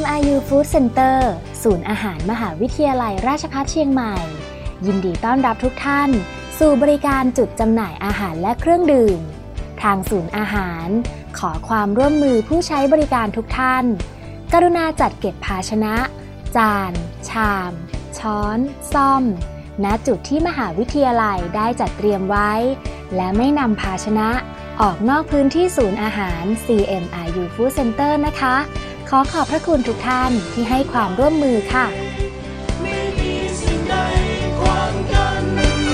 CMRU Food Center ศูนย์อาหารมหาวิทยาลัยราชภัฏเชียงใหม่ยินดีต้อนรับทุกท่านสู่บริการจุดจำหน่ายอาหารและเครื่องดื่มทางศูนย์อาหารขอความร่วมมือผู้ใช้บริการทุกท่านกรุณาจัดเก็บภาชนะจานชามช้อนส้อมณจุดที่มหาวิทยาลัยได้จัดเตรียมไว้และไม่นำภาชนะออกนอกพื้นที่ศูนย์อาหาร CMRU Food Center นะคะขอขอบพระคุณทุกท่านที่ให้ความร่วมมือค่ะไม่มีสิ่งใดขวางกัน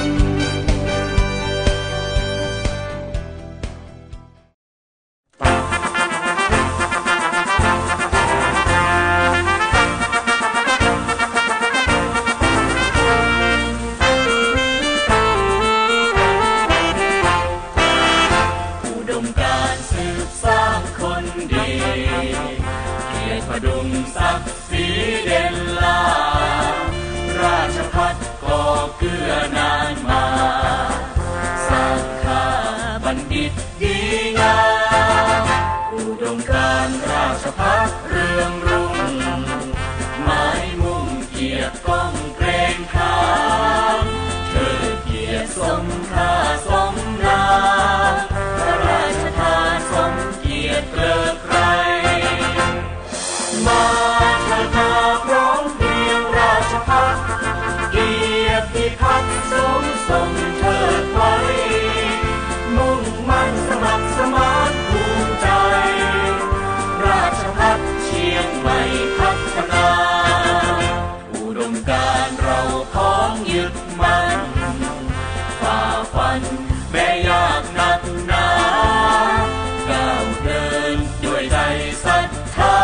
ดุมศักดิ์ศรีเด่นลาราชภัฏก่อเกื้อนานมาสร้างข้าบัณฑิตดีงามอุดมการณ์ราชภัฏเรืองรุ่งหมายมุ่งเกียรติก้องเกรงขามเทิดเกียรติสมค่าสมนามพระราชทานสมเกียรติเกลิกไกรมาเถิดมาพร้อมเพรียงราชภัฏเกียรติพัฒน์สูงส่งเทิดไว้มุ่งมั่นสมัครสมานภูมิใจราชภัฏเชียงใหม่พัฒนาอุดมการณ์เราพ้องยึดมั่นฝ่าฟันแม้ยากหนักหนาก้าวเดินด้วยใจศรัทธา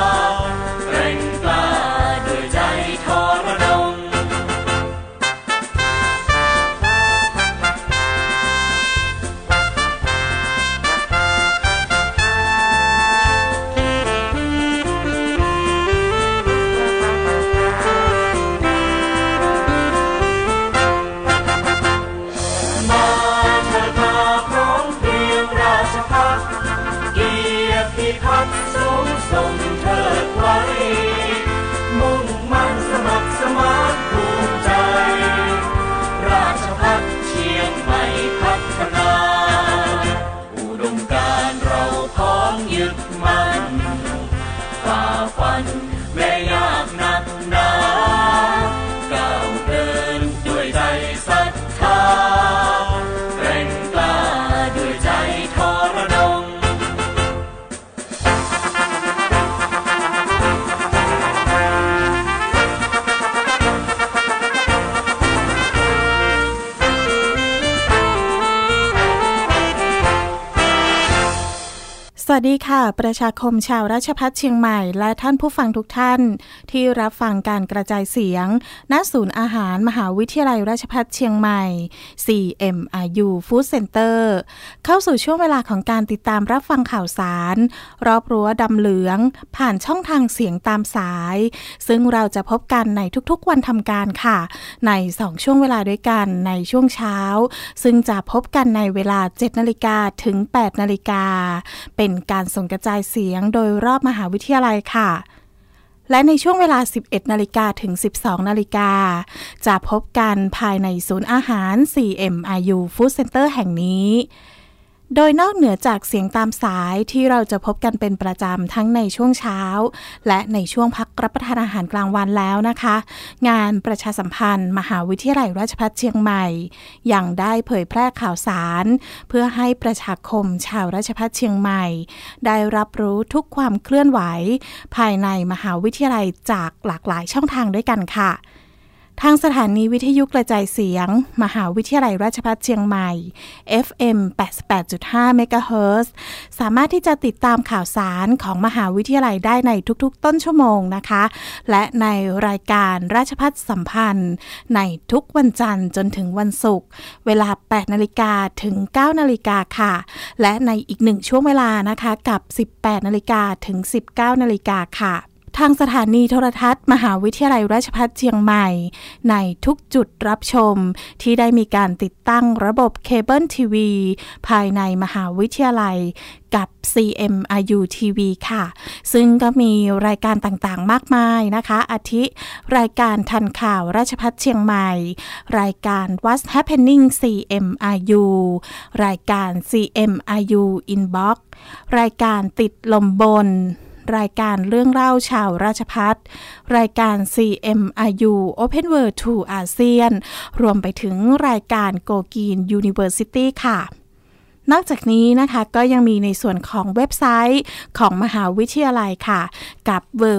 ส่งเทิดไว้มุ่งมั่นสมัครสมานภูมิใจราชภัฏเชียงใหม่พัฒนาอุดมการณ์เราพ้องยึดมั่นฝ่าฟันแม้ยากหนักหนาก้าวเดินด้วยใจศรัทธาแกร่งกล้าด้วยใจทรนงสวัสดีค่ะประชาคมชาวราชภัฏเชียงใหม่และท่านผู้ฟังทุกท่านที่รับฟังการกระจายเสียงณศูนย์อาหารมหาวิทยาลัยราชภัฏเชียงใหม่ CMRU Food Center เข้าสู่ช่วงเวลาของการติดตามรับฟังข่าวสารรอบรั้วดำเหลืองผ่านช่องทางเสียงตามสายซึ่งเราจะพบกันในทุกๆวันทำการค่ะใน2ช่วงเวลาด้วยกันในช่วงเช้าซึ่งจะพบกันในเวลา 7:00 นถึง 8:00 นเป็นการส่งกระจายเสียงโดยรอบมหาวิทยาลัยค่ะและในช่วงเวลา 11:00 นถึง 12:00 นจะพบกันภายในศูนย์อาหาร CMRU Food Center แห่งนี้โดยนอกเหนือจากเสียงตามสายที่เราจะพบกันเป็นประจำทั้งในช่วงเช้าและในช่วงพักรับประทานอาหารกลางวันแล้วนะคะงานประชาสัมพันธ์มหาวิทยาลัยราชภัฏเชียงใหม่ยังได้เผยแพร่ข่าวสารเพื่อให้ประชาคมชาวราชภัฏเชียงใหม่ได้รับรู้ทุกความเคลื่อนไหวภายในมหาวิทยาลัยจากหลากหลายช่องทางด้วยกันค่ะทางสถานีวิทยุกระจายเสียงมหาวิทยาลัยราชภัฏเชียงใหม่ FM 88.5 เมกะเฮิรตซ์สามารถที่จะติดตามข่าวสารของมหาวิทยาลัยได้ในทุกๆต้นชั่วโมงนะคะและในรายการราชภัฏสัมพันธ์ในทุกวันจันทร์จนถึงวันศุกร์เวลา 8:00 นถึง 9:00 นค่ะและในอีก1ช่วงเวลานะคะกับ 18:00 นถึง 19:00 นค่ะทางสถานีโทรทัศน์มหาวิทยาลัยราชภัฏเชียงใหม่ในทุกจุดรับชมที่ได้มีการติดตั้งระบบเคเบิลทีวีภายในมหาวิทยาลัยกับ CMRU TV ค่ะซึ่งก็มีรายการต่างๆมากมายนะคะอาทิรายการทันข่าวราชภัฏเชียงใหม่รายการ What's Happening CMRU รายการ CMRU Inbox รายการติดลมบนรายการเรื่องเล่าชาวราชภัฏรายการ CMRU Open World to ASEAN รวมไปถึงรายการ Go Green University ค่ะนอกจากนี้นะคะก็ยังมีในส่วนของเว็บไซต์ของมหาวิทยาลัยค่ะกับ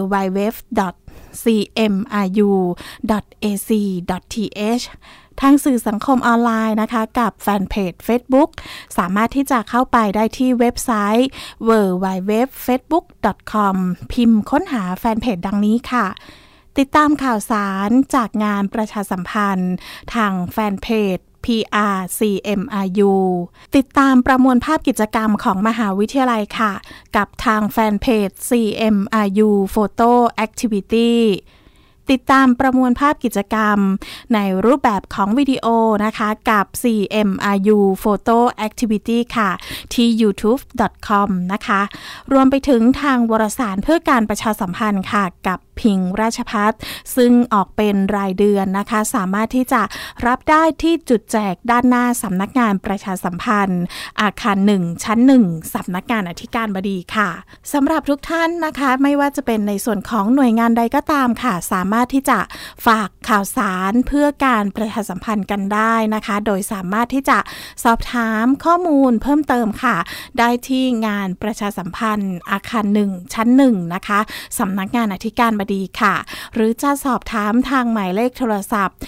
www.cmru.ac.th ทางสื่อสังคมออนไลน์นะคะกับแฟนเพจ Facebook สามารถที่จะเข้าไปได้ที่เว็บไซต์ www.facebook.com พิมพ์ค้นหาแฟนเพจดังนี้ค่ะติดตามข่าวสารจากงานประชาสัมพันธ์ทางแฟนเพจPR CMRU ติดตามประมวลภาพกิจกรรมของมหาวิทยาลัยค่ะกับทางแฟนเพจ CMRU Photo Activity ติดตามประมวลภาพกิจกรรมในรูปแบบของวิดีโอนะคะกับ CMRU Photo Activity ค่ะที่ youtube.com นะคะรวมไปถึงทางวารสารเพื่อการประชาสัมพันธ์ค่ะกับพิงราชภัฏซึ่งออกเป็นรายเดือนนะคะสามารถที่จะรับได้ที่จุดแจกด้านหน้าสำนักงานประชาสัมพันธ์อาคาร1ชั้น1สำนักงานอธิการบดีค่ะสำหรับทุกท่านนะคะไม่ว่าจะเป็นในส่วนของหน่วยงานใดก็ตามค่ะสามารถที่จะฝากข่าวสารเพื่อการประชาสัมพันธ์กันได้นะคะโดยสามารถที่จะสอบถามข้อมูลเพิ่มเติมค่ะได้ที่งานประชาสัมพันธ์อาคาร1ชั้น1นะคะสำนักงานอธิการบดีค่ะหรือจะสอบถามทางหมายเลขโทรศัพท์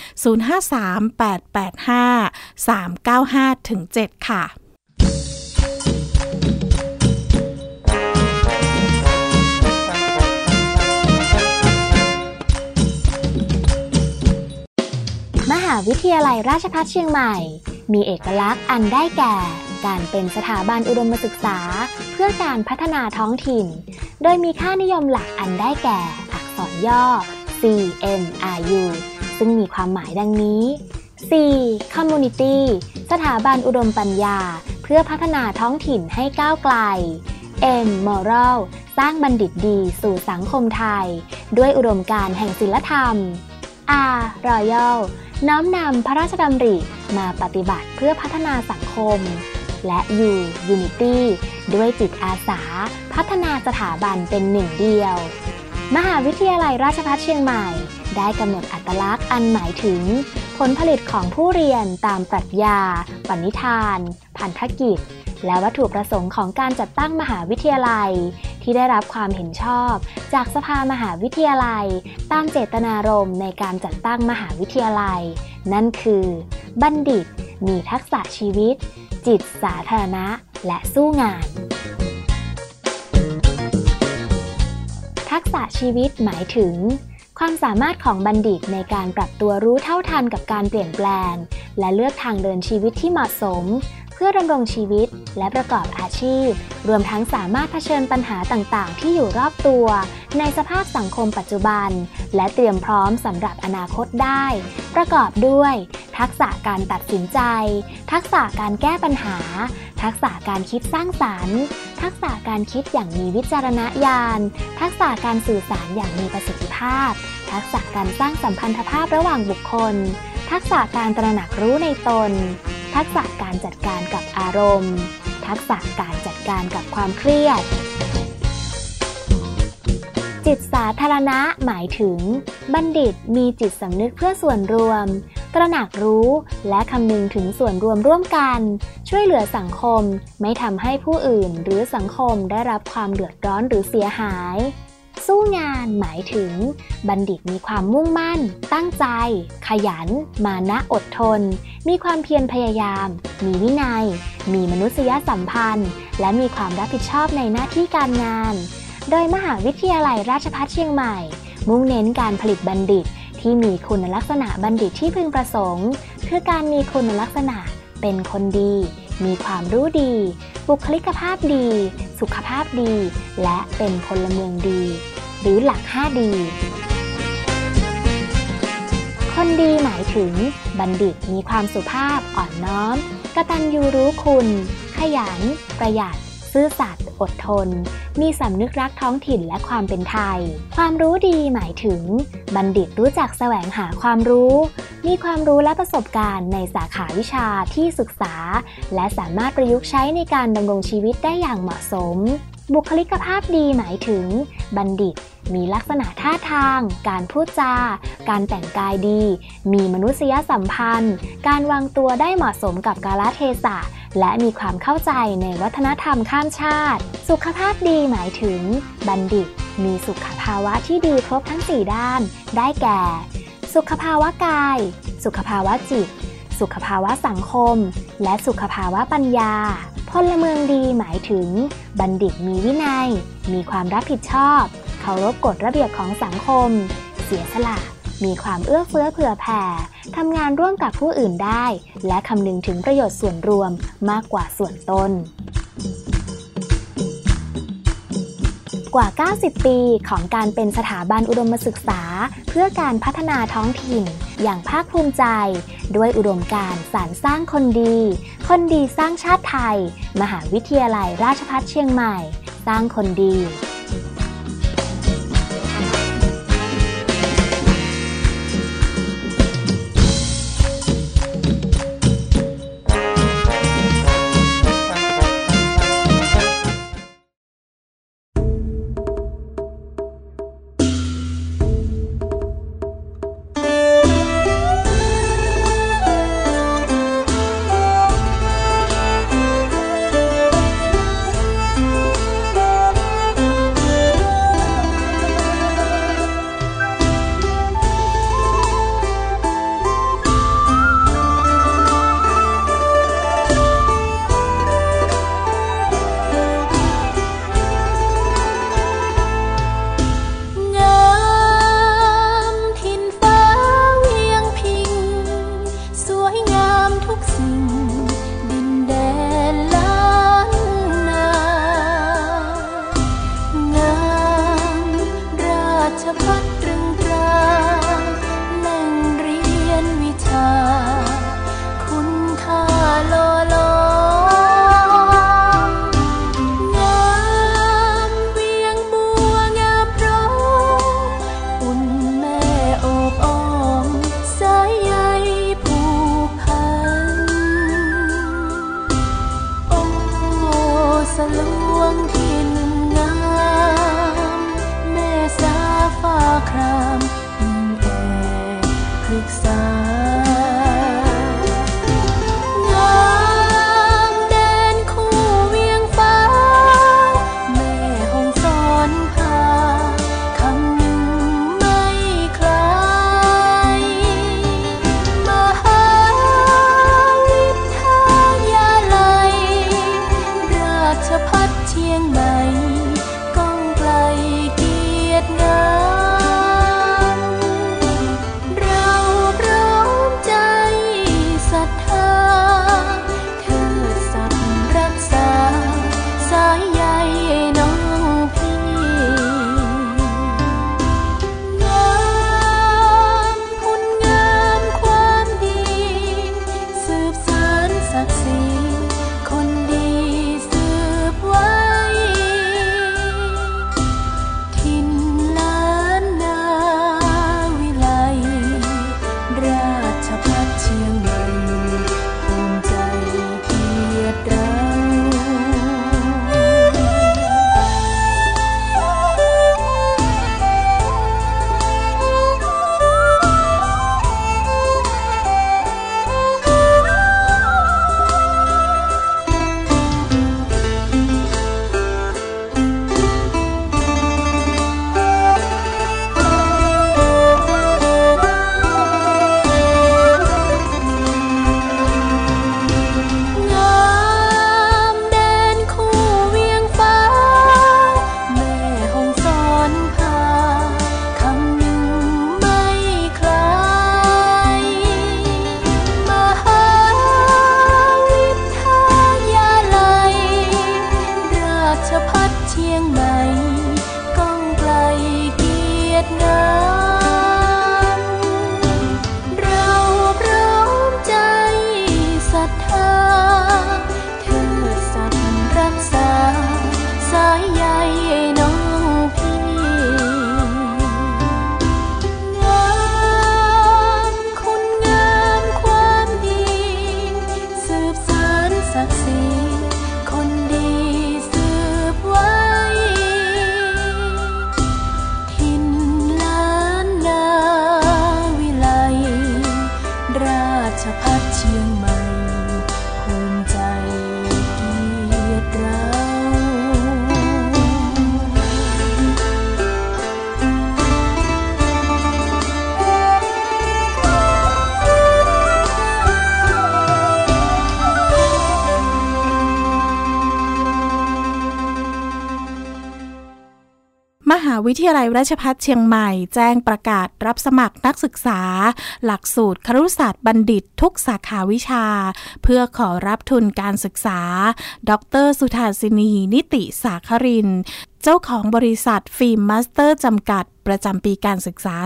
053-885-395-7ค่ะมหาวิทยาลัยราชภัฏเชียงใหม่มีเอกลักษณ์อันได้แก่การเป็นสถาบันอุดมศึกษาเพื่อการพัฒนาท้องถิ่นโดยมีค่านิยมหลักอันได้แก่อักษรย่อ CMRU ซึ่งมีความหมายดังนี้ C Community สถาบันอุดมปัญญาเพื่อพัฒนาท้องถิ่นให้ก้าวไกล M Moral สร้างบัณฑิตดีสู่สังคมไทยด้วยอุดมการณ์แห่งศีลธรรม R Royal น้อมนำพระราชดำริมาปฏิบัติเพื่อพัฒนาสังคมและ U Unity ด้วยจิตอาสาพัฒนาสถาบันเป็นหนึ่งเดียวมหาวิทยาลัยราชภัฏเชียงใหม่ได้กำหนดอัตลักษณ์อันหมายถึงผลผลิตของผู้เรียนตามปรัชญาปณิธานพันธกิจและวัตถุประสงค์ของการจัดตั้งมหาวิทยาลัยที่ได้รับความเห็นชอบจากสภามหาวิทยาลัยตามเจตนารมณ์ในการจัดตั้งมหาวิทยาลัยนั่นคือบัณฑิตมีทักษะชีวิตจิตสาธารณะและสู้งานทักษะชีวิตหมายถึงความสามารถของบัณฑิตในการปรับตัวรู้เท่าทันกับการเปลี่ยนแปลงและเลือกทางเดินชีวิตที่เหมาะสมเพื่อดำรงชีวิตและประกอบอาชีพรวมทั้งสามารถเผชิญปัญหาต่างๆที่อยู่รอบตัวในสภาพสังคมปัจจุบันและเตรียมพร้อมสำหรับอนาคตได้ประกอบด้วยทักษะการตัดสินใจทักษะการแก้ปัญหาทักษะการคิดสร้างสรรค์ทักษะการคิดอย่างมีวิจารณญาณทักษะการสื่อสารอย่างมีประสิทธิภาพทักษะการสร้างสัมพันธภาพระหว่างบุคคลทักษะการตระหนักรู้ในตนทักษะการจัดการกับอารมณ์ทักษะการจัดการกับความเครียดจิตสาธารณะหมายถึงบัณฑิตมีจิตสำนึกเพื่อส่วนรวมตระหนักรู้และคำนึงถึงส่วนรวมร่วมกันช่วยเหลือสังคมไม่ทำให้ผู้อื่นหรือสังคมได้รับความเดือดร้อนหรือเสียหายสู้งานหมายถึงบัณฑิตมีความมุ่งมั่นตั้งใจขยันมานะอดทนมีความเพียรพยายามมีวินัยมีมนุษยสัมพันธ์และมีความรับผิดชอบในหน้าที่การงานโดยมหาวิทยาลัยราชภัฏเชียงใหม่มุ่งเน้นการผลิตบัณฑิตที่มีคุณลักษณะบัณฑิตที่พึงประสงค์คือการมีคุณลักษณะเป็นคนดีมีความรู้ดีบุคลิกภาพดีสุขภาพดีและเป็นพลเมืองดีหรือหลัก 5D คนดีหมายถึงบัณฑิตมีความสุภาพอ่อนน้อมกตัญญูรู้คุณขยันประหยัดซื่อสัตย์อดทนมีสำนึกรักท้องถิ่นและความเป็นไทยความรู้ดีหมายถึงบัณฑิตรู้จักแสวงหาความรู้มีความรู้และประสบการณ์ในสาขาวิชาที่ศึกษาและสามารถประยุกต์ใช้ในการดำรงชีวิตได้อย่างเหมาะสมบุคลิกภาพดีหมายถึงบัณฑิตมีลักษณะท่าทางการพูดจาการแต่งกายดีมีมนุษยสัมพันธ์การวางตัวได้เหมาะสมกับกาลเทศะและมีความเข้าใจในวัฒนธรรมข้ามชาติสุขภาพดีหมายถึงบัณฑิตมีสุขภาวะที่ดีครบทั้ง4ด้านได้แก่สุขภาวะกายสุขภาวะจิตสุขภาวะสังคมและสุขภาวะปัญญาพลเมืองดีหมายถึงบัณฑิตมีวินัยมีความรับผิดชอบเคารพกฎระเบียบของสังคมเสียสละมีความเอื้อเฟื้อเผื่อแผ่ทำงานร่วมกับผู้อื่นได้และคำนึงถึงประโยชน์ส่วนรวมมากกว่าส่วนตนกว่า 90 ปีของการเป็นสถาบันอุดมศึกษาเพื่อการพัฒนาท้องถิ่นอย่างภาคภูมิใจด้วยอุดมการณ์สานสร้างคนดีคนดีสร้างชาติไทยมหาวิทยาลัยราชภัฏเชียงใหม่สร้างคนดีเชียงใหม่ก้องไกลเกียรติงามศรีคนดีสืบไว้ถิ่นล้านนาวิไลราชภัฏเชียงใหม่ภูมิใจเกียรติเรามหาวิทยาลัยราชภัฏเชียงใหม่แจ้งประกาศรับสมัครนักศึกษาหลักสูตรครุศาสตร์บัณฑิตทุกสาขาวิชาเพื่อขอรับทุนการศึกษาดร.สุธาสินีนิติสาครินทร์เจ้าของบริษัทฟิล์มมาสเตอร์จำกัดประจำปีการศึกษา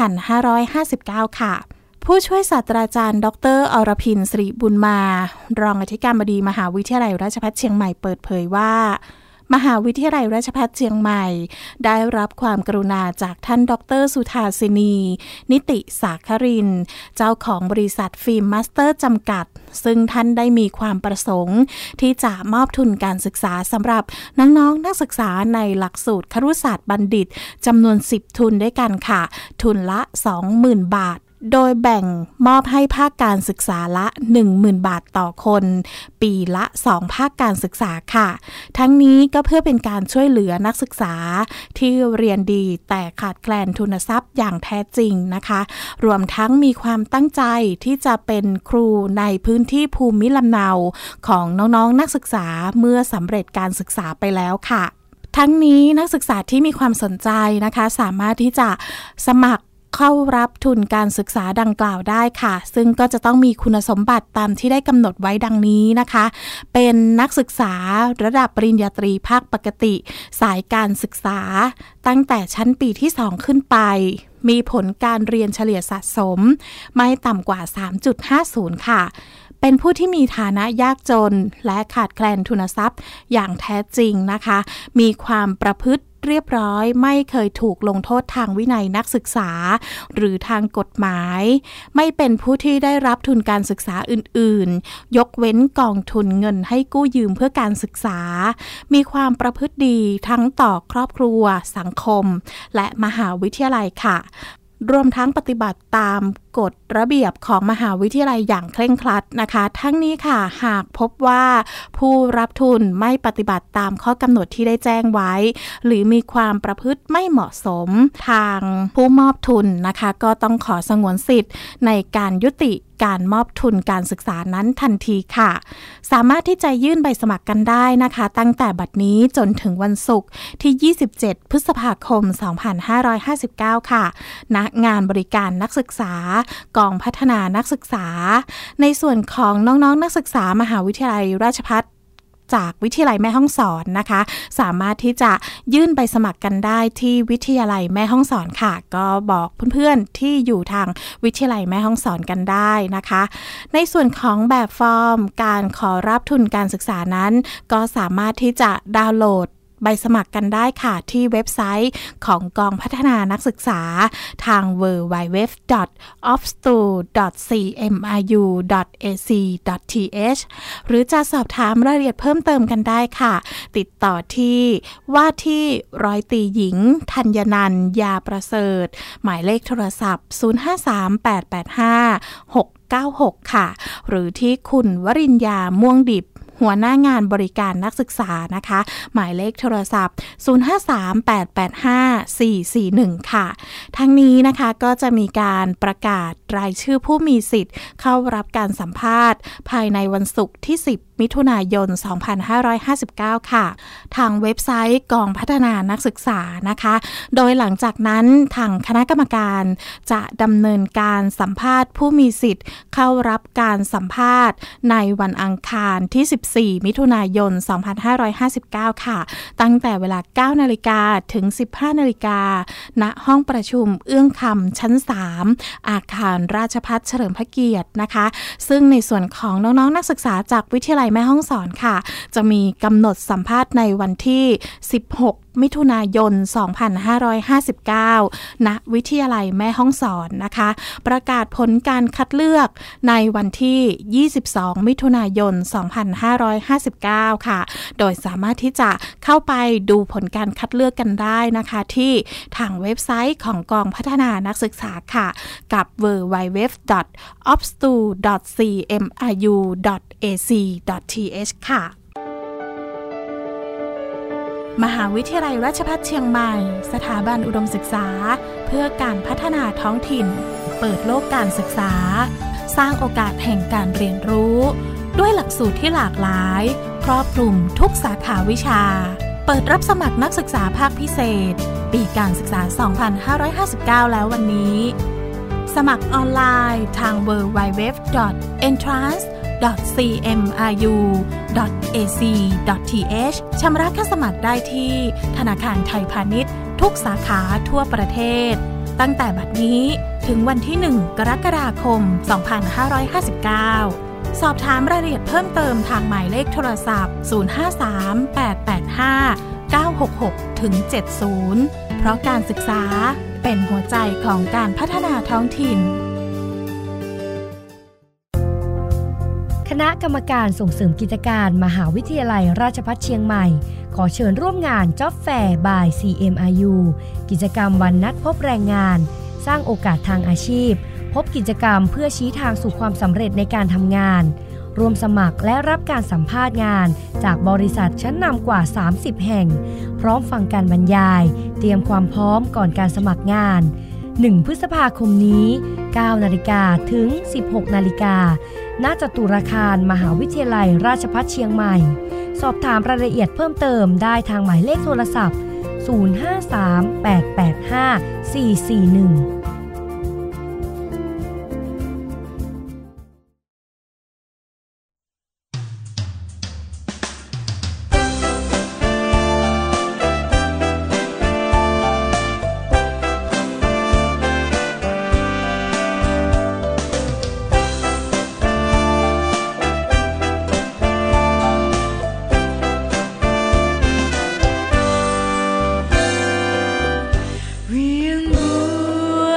2559 ค่ะผู้ช่วยศาสตราจารย์ดร.อรพินทร์สิริบุญมารองอธิการบดีมหาวิทยาลัยราชภัฏเชียงใหม่เปิดเผยว่ามหาวิทยาลัยราชภัฏเชียงใหม่ได้รับความกรุณาจากท่านดร.สุธาสินีนิติสาครินทร์เจ้าของบริษัทฟิล์มมาสเตอร์จำกัดซึ่งท่านได้มีความประสงค์ที่จะมอบทุนการศึกษาสำหรับน้องๆนักศึกษาในหลักสูตรครุศาสตร์บัณฑิตจำนวน10ทุนด้วยกันค่ะทุนละ 20,000 บาทโดยแบ่งมอบให้ภาคการศึกษาละ 10,000 บาทต่อคนปีละ2ภาคการศึกษาค่ะทั้งนี้ก็เพื่อเป็นการช่วยเหลือนักศึกษาที่เรียนดีแต่ขาดแคลนทุนทรัพย์อย่างแท้จริงนะคะรวมทั้งมีความตั้งใจที่จะเป็นครูในพื้นที่ภูมิลำเนาของน้องๆนักศึกษาเมื่อสำเร็จการศึกษาไปแล้วค่ะทั้งนี้นักศึกษาที่มีความสนใจนะคะสามารถที่จะสมัครเข้ารับทุนการศึกษาดังกล่าวได้ค่ะซึ่งก็จะต้องมีคุณสมบัติตามที่ได้กำหนดไว้ดังนี้นะคะเป็นนักศึกษาระดับปริญญาตรีภาคปกติสายการศึกษาตั้งแต่ชั้นปีที่2ขึ้นไปมีผลการเรียนเฉลี่ยสะสมไม่ต่ำกว่า 3.50 ค่ะเป็นผู้ที่มีฐานะยากจนและขาดแคลนทุนทรัพย์อย่างแท้จริงนะคะมีความประพฤติเรียบร้อยไม่เคยถูกลงโทษทางวินัยนักศึกษาหรือทางกฎหมายไม่เป็นผู้ที่ได้รับทุนการศึกษาอื่นๆยกเว้นกองทุนเงินให้กู้ยืมเพื่อการศึกษามีความประพฤติดีทั้งต่อครอบครัวสังคมและมหาวิทยาลัยค่ะรวมทั้งปฏิบัติตามกฎระเบียบของมหาวิทยาลัยอย่างเคร่งครัดนะคะทั้งนี้ค่ะหากพบว่าผู้รับทุนไม่ปฏิบัติตามข้อกำหนดที่ได้แจ้งไว้หรือมีความประพฤติไม่เหมาะสมทางผู้มอบทุนนะคะก็ต้องขอสงวนสิทธิ์ในการยุติการมอบทุนการศึกษานั้นทันทีค่ะสามารถที่จะยื่นใบสมัครกันได้นะคะตั้งแต่บัดนี้จนถึงวันศุกร์ที่27พฤษภาคม2559ค่ะณงานบริการนักศึกษากองพัฒนานักศึกษาในส่วนของน้องๆนักศึกษามหาวิทยาลัยราชภัฏจากวิทยาลัยแม่ฮ่องสอนนะคะสามารถที่จะยื่นใบสมัครกันได้ที่วิทยาลัยแม่ฮ่องสอนค่ะก็บอกเพื่อนๆที่อยู่ทางวิทยาลัยแม่ฮ่องสอนกันได้นะคะในส่วนของแบบฟอร์มการขอรับทุนการศึกษานั้นก็สามารถที่จะดาวน์โหลดใบสมัครกันได้ค่ะที่เว็บไซต์ของกองพัฒนานักศึกษาทาง www.offstool.cmru.ac.th หรือจะสอบถามรายละเอียดเพิ่มเติมกันได้ค่ะติดต่อที่ว่าที่ร้อยตรีหญิงธัญนันท์ยาประเสริฐหมายเลขโทรศัพท์0538856696ค่ะหรือที่คุณวริญญาม่วงดิบหัวหน้างานบริการนักศึกษานะคะหมายเลขโทรศัพท์0538854441ค่ะทั้งนี้นะคะก็จะมีการประกาศรายชื่อผู้มีสิทธิ์เข้ารับการสัมภาษณ์ภายในวันศุกร์ที่10มิถุนายน2559ค่ะทางเว็บไซต์กองพัฒนานักศึกษานะคะโดยหลังจากนั้นทางคณะกรรมการจะดำเนินการสัมภาษณ์ผู้มีสิทธิ์เข้ารับการสัมภาษณ์ในวันอังคารที่14มิถุนายน2559ค่ะตั้งแต่เวลา 9:00 นถึง 15:00 นณห้องประชุมเอื้องคำชั้น3อาคารราชภัฏเฉลิมพระเกียรตินะคะซึ่งในส่วนของน้องๆนักศึกษาจากวิทยาลัยแม่ฮ่องสอนค่ะจะมีกำหนดสัมภาษณ์ในวันที่16 มิถุนายน 2559 ณ วิทยาลัยแม่ฮ่องสอนนะคะประกาศผลการคัดเลือกในวันที่ 22 มิถุนายน 2559 ค่ะโดยสามารถที่จะเข้าไปดูผลการคัดเลือกกันได้นะคะที่ทางเว็บไซต์ของกองพัฒนานักศึกษาค่ะกับ www.opstu.cmru.ac.th ค่ะมหาวิทยาลัยราชภัฏเชียงใหม่สถาบันอุดมศึกษาเพื่อการพัฒนาท้องถิ่นเปิดโลกการศึกษาสร้างโอกาสแห่งการเรียนรู้ด้วยหลักสูตรที่หลากหลายครอบคลุมทุกสาขาวิชาเปิดรับสมัครนักศึกษาภาคพิเศษปีการศึกษา 2559 แล้ววันนี้สมัครออนไลน์ทาง www.entrance.cmru.ac.th ชำระค่าสมัครได้ที่ธนาคารไทยพาณิชย์ทุกสาขาทั่วประเทศตั้งแต่บัดนี้ถึงวันที่ 1 กรกฎาคม 2559 สอบถามรายละเอียดเพิ่มเติมทางหมายเลขโทรศัพท์ 053-885-966-70 เพราะการศึกษาเป็นหัวใจของการพัฒนาท้องถิ่นคณะกรรมการส่งเสริมกิจการมหาวิทยาลัยราชภัฏเชียงใหม่ขอเชิญร่วมงาน Job Fair by CMRU กิจกรรมวันนัดพบแรงงานสร้างโอกาสทางอาชีพพบกิจกรรมเพื่อชี้ทางสู่ความสำเร็จในการทำงานรวมสมัครและรับการสัมภาษณ์งานจากบริษัทชั้นนำกว่า30แห่งพร้อมฟังการบรรยายเตรียมความพร้อมก่อนการสมัครงาน1 พฤษภาคมนี้ 9 นาฬิกาถึง 16 นาฬิกาณ จตุรคารมหาวิทยาลัยราชภัฏเชียงใหม่สอบถามรายละเอียดเพิ่มเติมได้ทางหมายเลขโทรศัพท์ 053-885-441 เวียงบัว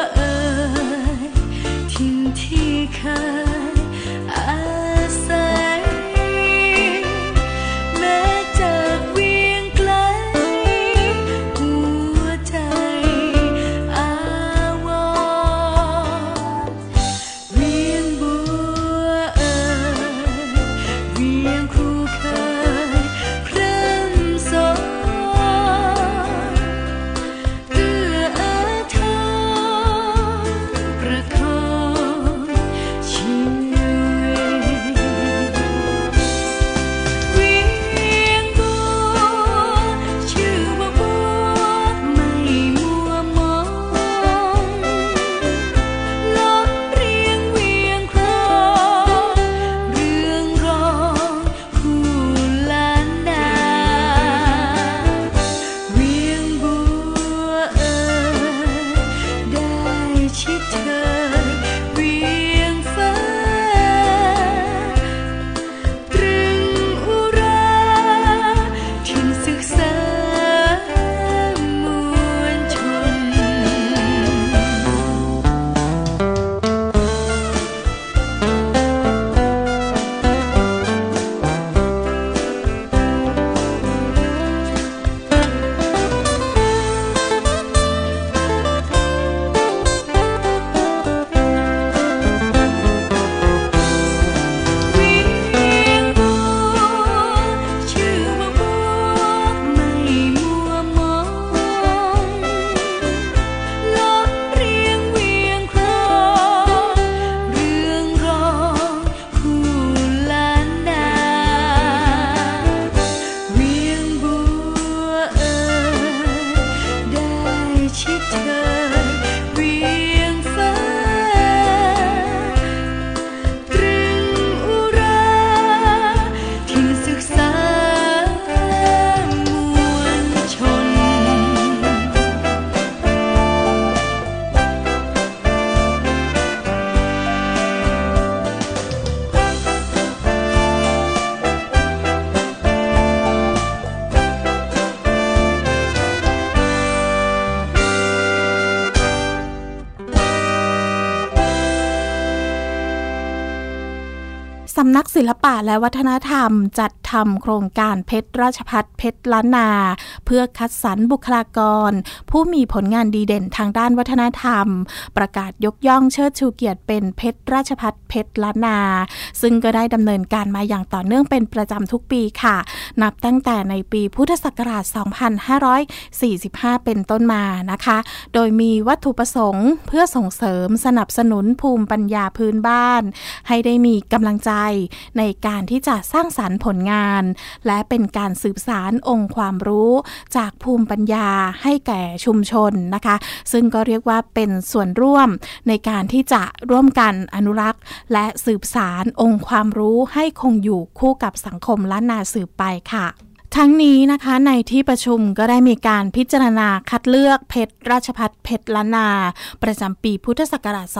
ำนักศิลปะและวัฒนธรรมจัดทำโครงการเพชรราชภัฏเพชรล้านนาเพื่อคัดสรรบุคลากรผู้มีผลงานดีเด่นทางด้านวัฒนธรรมประกาศยกย่องเชิดชูเกียรติเป็นเพชรราชภัฏเพชรล้านนาซึ่งก็ได้ดำเนินการมาอย่างต่อเนื่องเป็นประจำทุกปีค่ะนับตั้งแต่ในปีพุทธศักราช 2545 เป็นต้นมานะคะโดยมีวัตถุประสงค์เพื่อส่งเสริมสนับสนุนภูมิปัญญาพื้นบ้านให้ได้มีกำลังใจในการที่จะสร้างสรรค์ผลงานและเป็นการสืบสานองค์ความรู้จากภูมิปัญญาให้แก่ชุมชนนะคะซึ่งก็เรียกว่าเป็นส่วนร่วมในการที่จะร่วมกันอนุรักษ์และสืบสานองค์ความรู้ให้คงอยู่คู่กับสังคมล้านนาสืบไปค่ะทั้งนี้นะคะในที่ประชุมก็ได้มีการพิจารณาคัดเลือกเพชรราชภัฏเพชรล้านนาประจำปีพุทธศักราช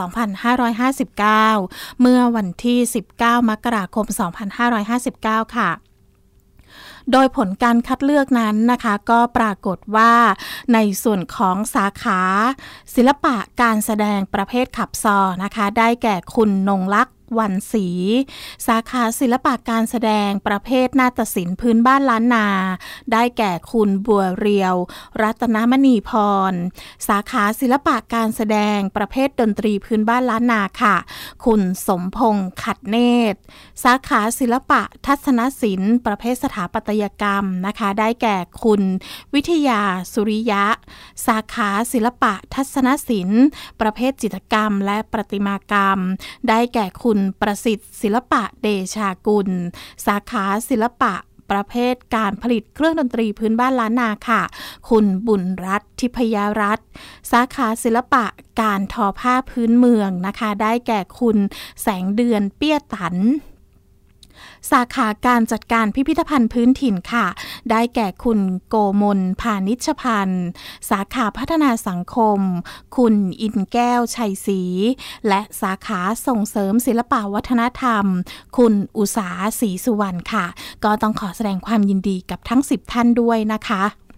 2559 เมื่อวันที่ 19 มกราคม 2559 ค่ะโดยผลการคัดเลือกนั้นนะคะก็ปรากฏว่าในส่วนของสาขาศิลปะการแสดงประเภทขับซอนะคะได้แก่คุณนงลักษณ์วันศรีสาขาศิลปะการแสดงประเภทนาฏศิลป์พื้นบ้านล้านนาได้แก่คุณบัวเรียวรัตนมณีพรสาขาศิลปะการแสดงประเภทดนตรีพื้นบ้านล้านนาค่ะคุณสมพงษ์ขัดเนตรสาขาศิลปะทัศนศิลป์ประเภทสถาปัตยกรรมนะคะได้แก่คุณวิทยาสุริยะสาขาศิลปะทัศนศิลป์ประเภทจิตรกรรมและประติมากรรมได้แก่คุณประสิทธิ์ศิลปะเดชากุลสาขาศิลปะประเภทการผลิตเครื่องดนตรีพื้นบ้านล้านนาค่ะคุณบุญรัตน์ทิพยรัตน์สาขาศิลปะการทอผ้าพื้นเมืองนะคะได้แก่คุณแสงเดือนเปี้ยตันสาขาการจัดการพิพิธภัณฑ์พื้นถิ่นค่ะได้แก่คุณโกมลพานิชพันธ์สาขาพัฒนาสังคมคุณอินแก้วชัยศรีและสาขาส่งเสริมศิลปวัฒนธรรมคุณอุษาศรีสุวรรณค่ะก็ต้องขอแสดงความยินดีกับทั้ง10ท่านด้วยนะคะ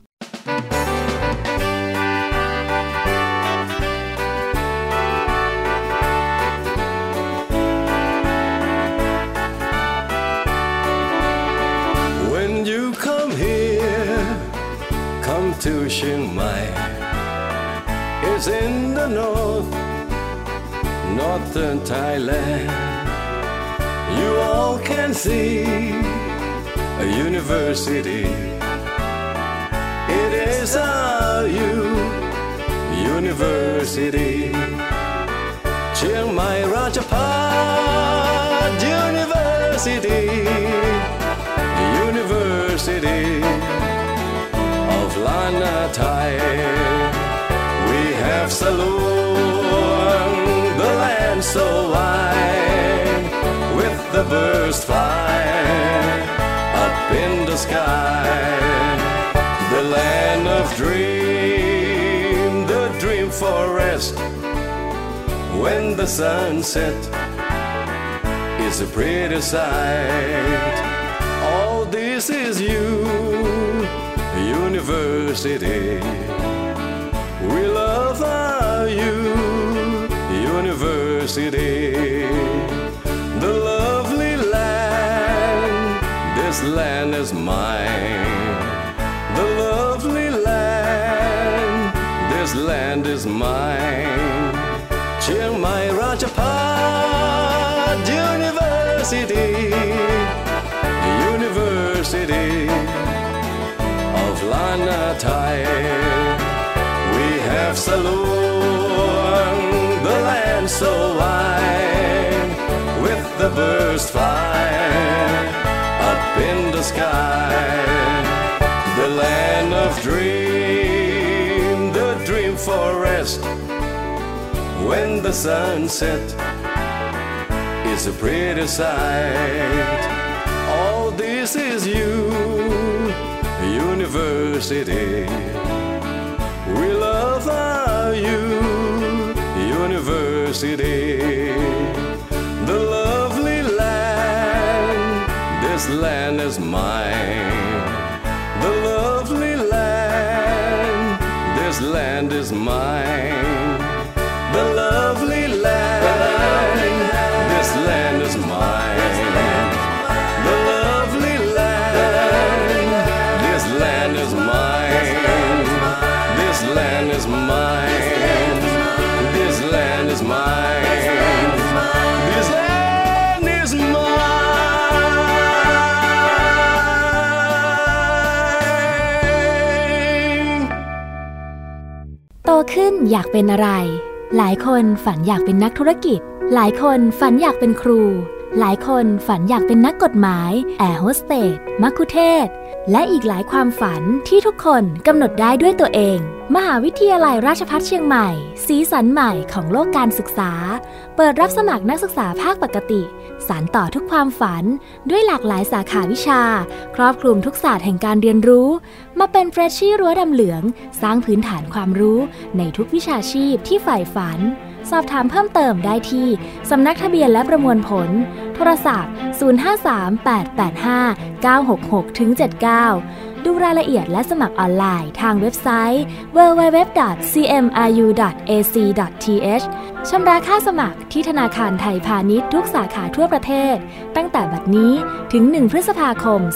To Chiang Mai is in the northern Thailand. You all can see a university. It is our university. Chiang Mai Rajaphat University. Lana Thai, we have saloon, the land so wide, with the birds flying up in the sky, the land of dream, the dream forest, when the sun sets, is a pretty sight. All this is University. We love our university. The lovely land, this land is mine. The lovely land, this land is mine. Chiang Mai Rajaphat University. Lana Thai, we have saloon, the land so wide, with the birds flying up in the sky, the land of dream, the dream forest, when the sun sets, is a pretty sight. All this is University. We love our university. The lovely land, this land is mine. The lovely land, this land is mine. The lovely land, this land is mine. ขึ้นอยากเป็นอะไรหลายคนฝันอยากเป็นนักธุรกิจหลายคนฝันอยากเป็นครูหลายคนฝันอยากเป็นนักกฎหมายแอร์โฮสเตสมัคคุเทศก์และอีกหลายความฝันที่ทุกคนกำหนดได้ด้วยตัวเองมหาวิทยาลัยราชภัฏเชียงใหม่สีสันใหม่ของโลกการศึกษาเปิดรับสมัครนักศึกษาภาคปกติสานต่อทุกความฝันด้วยหลากหลายสาขาวิชาครอบคลุมทุกศาสตร์แห่งการเรียนรู้มาเป็นเฟรชชี่รั้วดำเหลืองสร้างพื้นฐานความรู้ในทุกวิชาชีพที่ใฝ่ฝันสอบถามเพิ่มเติมได้ที่สำนักทะเบียนและประมวลผลโทรศัพท์053-885-966-79ดูรายละเอียดและสมัครออนไลน์ทางเว็บไซต์ www.cmiu.ac.th ชำระค่าสมัครที่ธนาคารไทยพาณิชย์ทุกสาขาทั่วประเทศตั้งแต่บัดนี้ถึง1 พฤษภาคม 2559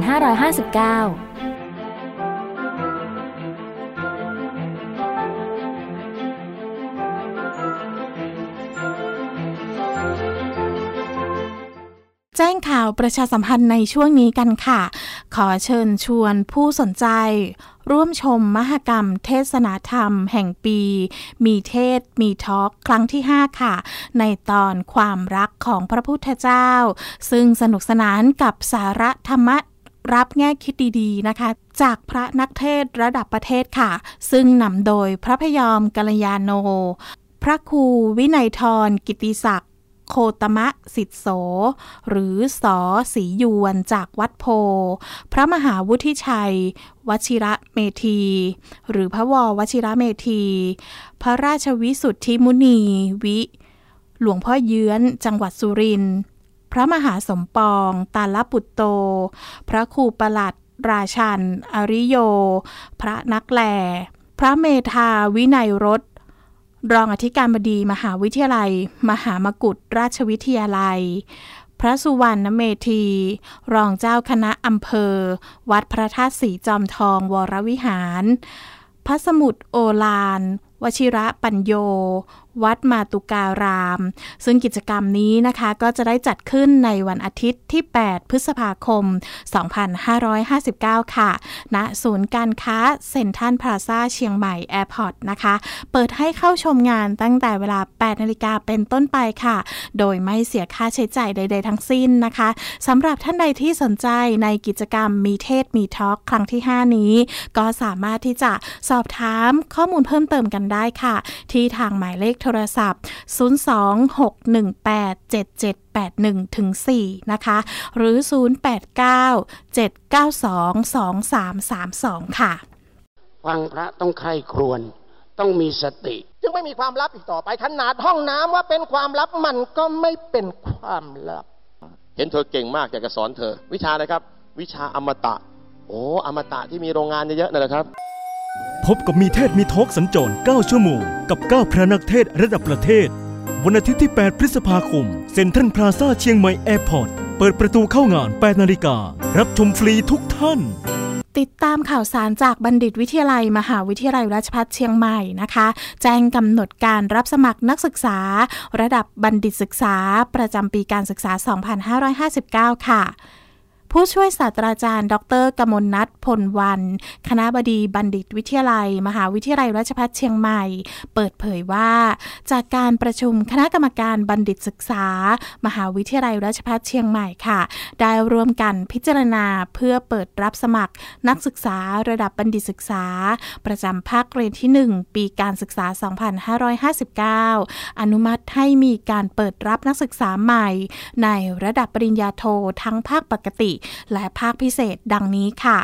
แจ้งข่าวประชาสัมพันธ์ในช่วงนี้กันค่ะขอเชิญชวนผู้สนใจร่วมชมมหกรรมเทศนาธรรมแห่งปีมีเทศมีทอล์กครั้งที่5ค่ะในตอนความรักของพระพุทธเจ้าซึ่งสนุกสนานกับสาระธรรมะรับแง่คิดดีๆนะคะจากพระนักเทศระดับประเทศค่ะซึ่งนำโดยพระพยอมกัลยาโนพระครูวินัยธรกิตติศักดิ์โคตมะสิทธิโสหรือสอศรียวนจากวัดโพพระมหาวุฒิชัยวชิระเมธีหรือพระววชิระเมธีพระราชวิสุทธิมุนีวิหลวงพ่อเยื้อนจังหวัดสุรินทร์พระมหาสมปองตาลปุตโตพระครูประหลัดราชันอริโยพระนักแลพระเมธาวินัยรสรองอธิการบดีมหาวิทยาลัยมหามกุฏราชวิทยาลัยพระสุวรรณเมธีรองเจ้าคณะอำเภอวัดพระธาตุศรีจอมทองวรวิหารพระสมุทรโอฬารวชิระปัญโยวัดมาตุการามซึ่งกิจกรรมนี้นะคะก็จะได้จัดขึ้นในวันอาทิตย์ที่8 พฤษภาคม 2559 ค่ะณศูนย์การค้าเซ็นทรัลพลาซ่าเชียงใหม่แอร์พอร์ตนะคะเปิดให้เข้าชมงานตั้งแต่เวลา 8 นาฬิกาเป็นต้นไปค่ะโดยไม่เสียค่าใช้จ่ายใดๆทั้งสิ้นนะคะสำหรับท่านใดที่สนใจในกิจกรรมมีเทศมีทอล์กครั้งที่5นี้ก็สามารถที่จะสอบถามข้อมูลเพิ่มเติมกันได้ค่ะที่ทางหมายเลขโทรศัพท์026187781-4นะคะหรือ089-792-2332ค่ะฟังพระต้องใคร่ครวญต้องมีสติจึงไม่มีความลับอีกต่อไปขนาดห้องน้ำว่าเป็นความลับมันก็ไม่เป็นความลับเห็นเธอเก่งมากอยากจะสอนเธอวิชาอะไรครับวิชาอมตะอมตะที่มีโรงงานเยอะๆนั่นแหละครับพบกับมีเทศมีทอล์กสัญจร9 ชั่วโมงกับ9พระนักเทศระดับประเทศวันอาทิตย์ที่8 พฤษภาคมเซ็นทรัลพลาซ่าเชียงใหม่แอร์พอร์ตเปิดประตูเข้างาน 8 นาฬิการับชมฟรีทุกท่านติดตามข่าวสารจากบัณฑิตวิทยาลัยมหาวิทยาลัยราชภัฏเชียงใหม่นะคะแจ้งกำหนดการรับสมัครนักศึกษาระดับบัณฑิตศึกษาประจำปีการศึกษา 2559 ค่ะผู้ช่วยศาสตราจารย์ดร.กมลนัทพลวรรณคณบดีบัณฑิตวิทยาลัยมหาวิทยาลัยราชภัฏเชียงใหม่เปิดเผยว่าจากการประชุมคณะกรรมการบัณฑิตศึกษามหาวิทยาลัยราชภัฏเชียงใหม่ค่ะได้ร่วมกันพิจารณาเพื่อเปิดรับสมัครนักศึกษาระดับบัณฑิตศึกษาประจำภาคเรียนที่1ปีการศึกษา 2559 อนุมัติให้มีการเปิดรับนักศึกษาใหม่ในระดับปริญญาโททั้งภาคปกติและภาคพิเศษดังนี้ค่ะ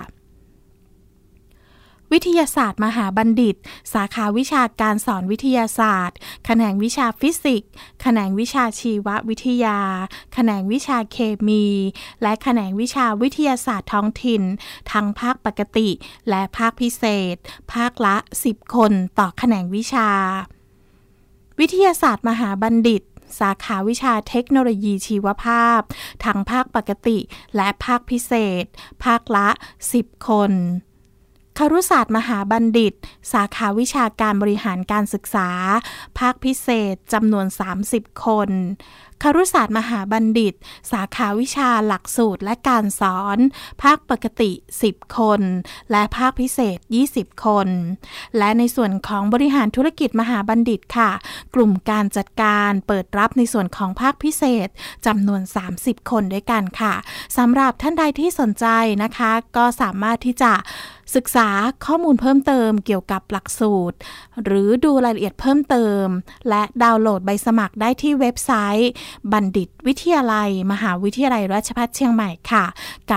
วิทยาศาสตร์มหาบัณฑิตสาขาวิชาการสอนวิทยาศาสตร์แขนงวิชาฟิสิกส์แขนงวิชาชีววิทยาแขนงวิชาเคมีและแขนงวิชาวิทยาศาสตร์ท้องถิ่นทั้งภาคปกติและภาคพิเศษภาคละ10 คนต่อแขนงวิชาวิทยาศาสตร์มหาบัณฑิตสาขาวิชาเทคโนโลยีชีวภาพทั้งภาคปกติและภาคพิเศษภาคละ10 คนครุศาสตร์มหาบัณฑิตสาขาวิชาการบริหารการศึกษาภาคพิเศษจำนวน30คนครุศาสตร์มหาบัณฑิตสาขาวิชาหลักสูตรและการสอนภาคปกติ10คนและภาคพิเศษ20คนและในส่วนของบริหารธุรกิจมหาบัณฑิตค่ะกลุ่มการจัดการเปิดรับในส่วนของภาคพิเศษจำนวน30คนด้วยกันค่ะสำหรับท่านใดที่สนใจนะคะก็สามารถที่จะศึกษาข้อมูลเพิ่มเติมเกี่ยวกับหลักสูตรหรือดูรายละเอียดเพิ่มเติมและดาวน์โหลดใบสมัครได้ที่เว็บไซต์บัณฑิตวิทยาลัยมหาวิทยาลัยราชภัฏเชียงใหม่ค่ะกับ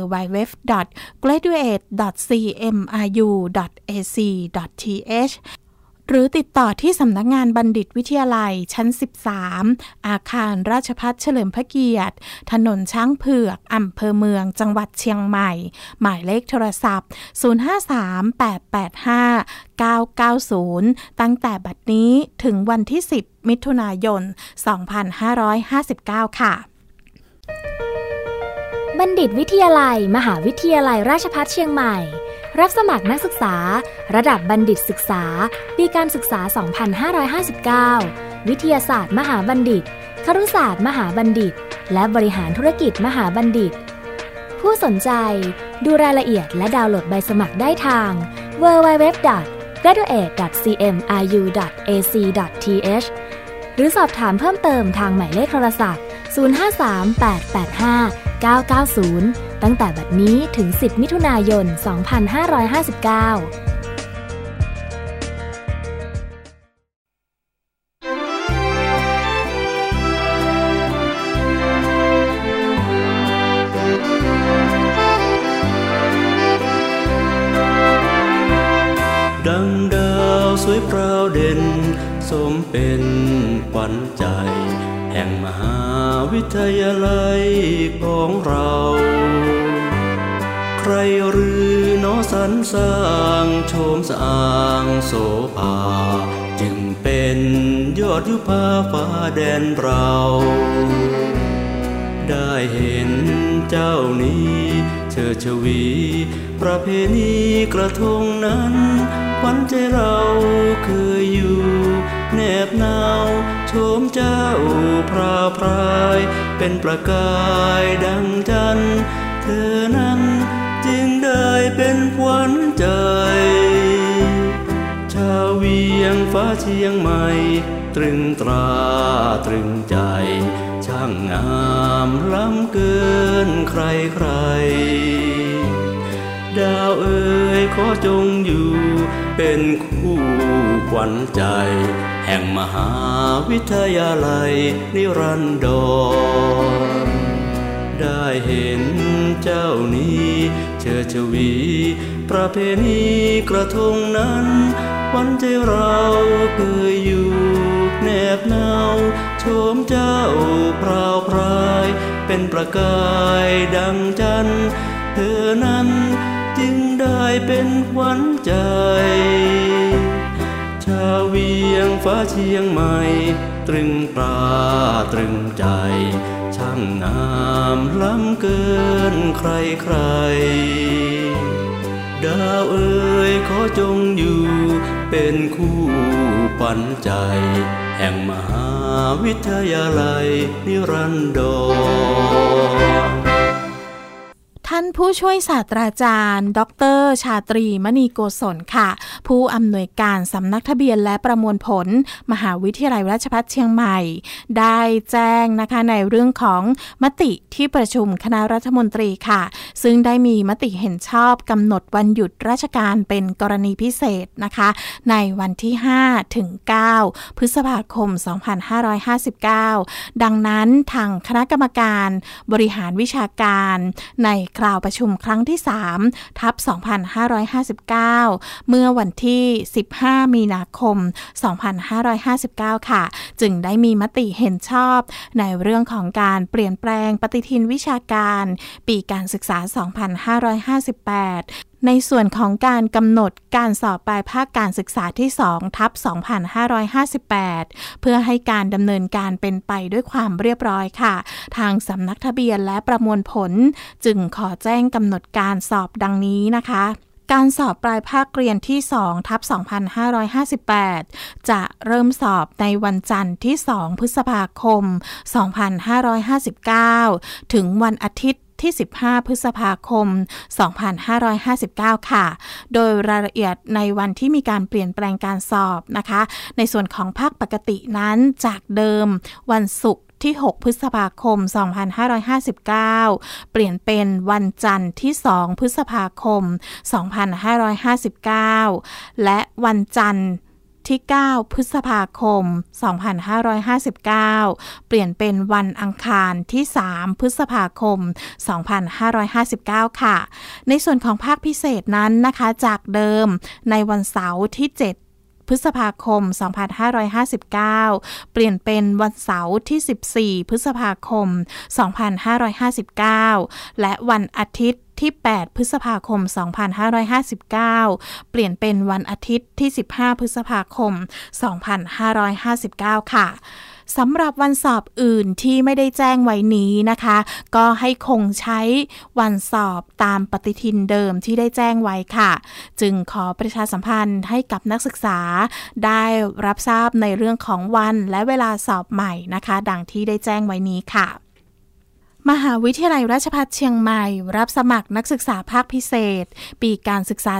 www.graduate.cmru.ac.th หรือติดต่อที่สำนักงานบัณฑิตวิทยาลัยชั้น13อาคารราชภัฏเฉลิมพระเกียรติถนนช้างเผือกอำเภอเมืองจังหวัดเชียงใหม่หมายเลขโทรศัพท์053-885-990ตั้งแต่บัดนี้ถึงวันที่10มิถุนายน2559ค่ะบัณฑิตวิทยาลัยมหาวิทยาลัยราชภัฏเชียงใหม่รับสมัครนักศึกษาระดับบัณฑิตศึกษาปีการศึกษา2559วิทยาศาสตร์มหาบัณฑิตครุศาสตร์มหาบัณฑิตและบริหารธุรกิจมหาบัณฑิตผู้สนใจดูรายละเอียดและดาวน์โหลดใบสมัครได้ทาง www.graduate.cmiu.ac.th หรือสอบถามเพิ่มเติมทางหมายเลขโทรศัพท์053-885-990ตั้งแต่บัดนี้ถึง10มิถุนายน2559 ดังดาวสวยพราวเด่นสมเป็นขวัญใจแห่งมหาวิทยาลัยของเราใครหรือน้อสรรสร้างโฉมสร้างโสภาจึงเป็นยอดยุพาฟ้าแดนเราได้เห็นเจ้านี้เชิดชวีประเพณีกระทงนั้นขวัญใจเราเคยอยู่แนบหนาวโฉมเจ้าพราพรายเป็นประกายดังจันทร์เธอนั้นจึงได้เป็นขวัญใจชาวเวียงฟ้าเชียงใหม่ตรึงตราตรึงใจช่างงามล้ำเกินใครใครดาวเอ๋ยขอจงอยู่เป็นคู่ขวัญใจแห่งมหาวิทยาลัยนิรันดรได้เห็นเจ้านี้เชิดชวีประเพณีกระทงนั้นขวัญใจเราเคยอยู่แนบหนาวโฉมเจ้าพราวพรายเป็นประกายดังจันทร์เธอนั้นจึงได้เป็นขวัญใจชาวเวียงฟ้าเชียงใหม่ตรึงตราตรึงใจช่างงามล้ำเกินใครใครดาวเอ๋ยขอจงอยู่เป็นคู่ขวัญใจแห่งมหาวิทยาลัยนิรันดรท่านผู้ช่วยศาสตราจารย์ดร.ชาตรีมณีโกศลค่ะผู้อำนวยการสำนักทะเบียนและประมวลผลมหาวิทยาลัยราชภัฏเชียงใหม่ได้แจ้งนะคะในเรื่องของมติที่ประชุมคณะรัฐมนตรีค่ะซึ่งได้มีมติเห็นชอบกำหนดวันหยุดราชการเป็นกรณีพิเศษนะคะในวันที่5ถึง9พฤษภาคม2559ดังนั้นทางคณะกรรมการบริหารวิชาการในคราวประชุมครั้งที่3ทับ2559เมื่อวันที่15มีนาคม2559ค่ะจึงได้มีมติเห็นชอบในเรื่องของการเปลี่ยนแปลงปฏิทินวิชาการปีการศึกษา2558ในส่วนของการกำหนดการสอบปลายภาคการศึกษาที่2ทับ2558เพื่อให้การดำเนินการเป็นไปด้วยความเรียบร้อยค่ะทางสำนักทะเบียนและประมวลผลจึงขอแจ้งกำหนดการสอบดังนี้นะคะการสอบปลายภาคเรียนที่ 2/2558 จะเริ่มสอบในวันจันทร์ที่ 2 พฤษภาคม 2559 ถึงวันอาทิตย์ที่ 15 พฤษภาคม 2559 ค่ะโดยรายละเอียดในวันที่มีการเปลี่ยนแปลงการสอบนะคะในส่วนของภาคปกตินั้นจากเดิมวันศุกร์ที่ 6 พฤษภาคม 2559 เปลี่ยนเป็นวันจันทร์ที่ 2 พฤษภาคม 2559 และวันจันทร์ที่ 9 พฤษภาคม 2559 เปลี่ยนเป็นวันอังคารที่ 3 พฤษภาคม 2559 ค่ะในส่วนของภาคพิเศษนั้นนะคะจากเดิมในวันเสาร์ที่ 7 พฤษภาคม 2559 เปลี่ยนเป็นวันเสาร์ที่ 14 พฤษภาคม 2559 และวันอาทิตย์ที่ 8 พฤษภาคม 2559 เปลี่ยนเป็นวันอาทิตย์ที่ 15 พฤษภาคม 2559 ค่ะสำหรับวันสอบอื่นที่ไม่ได้แจ้งไว้นี้นะคะก็ให้คงใช้วันสอบตามปฏิทินเดิมที่ได้แจ้งไว้ค่ะจึงขอประชาสัมพันธ์ให้กับนักศึกษาได้รับทราบในเรื่องของวันและเวลาสอบใหม่นะคะดังที่ได้แจ้งไว้นี้ค่ะมหาวิทยาลัยราชภัฏเชียงใหม่รับสมัครนักศึกษาภาคพิเศษปีการศึกษา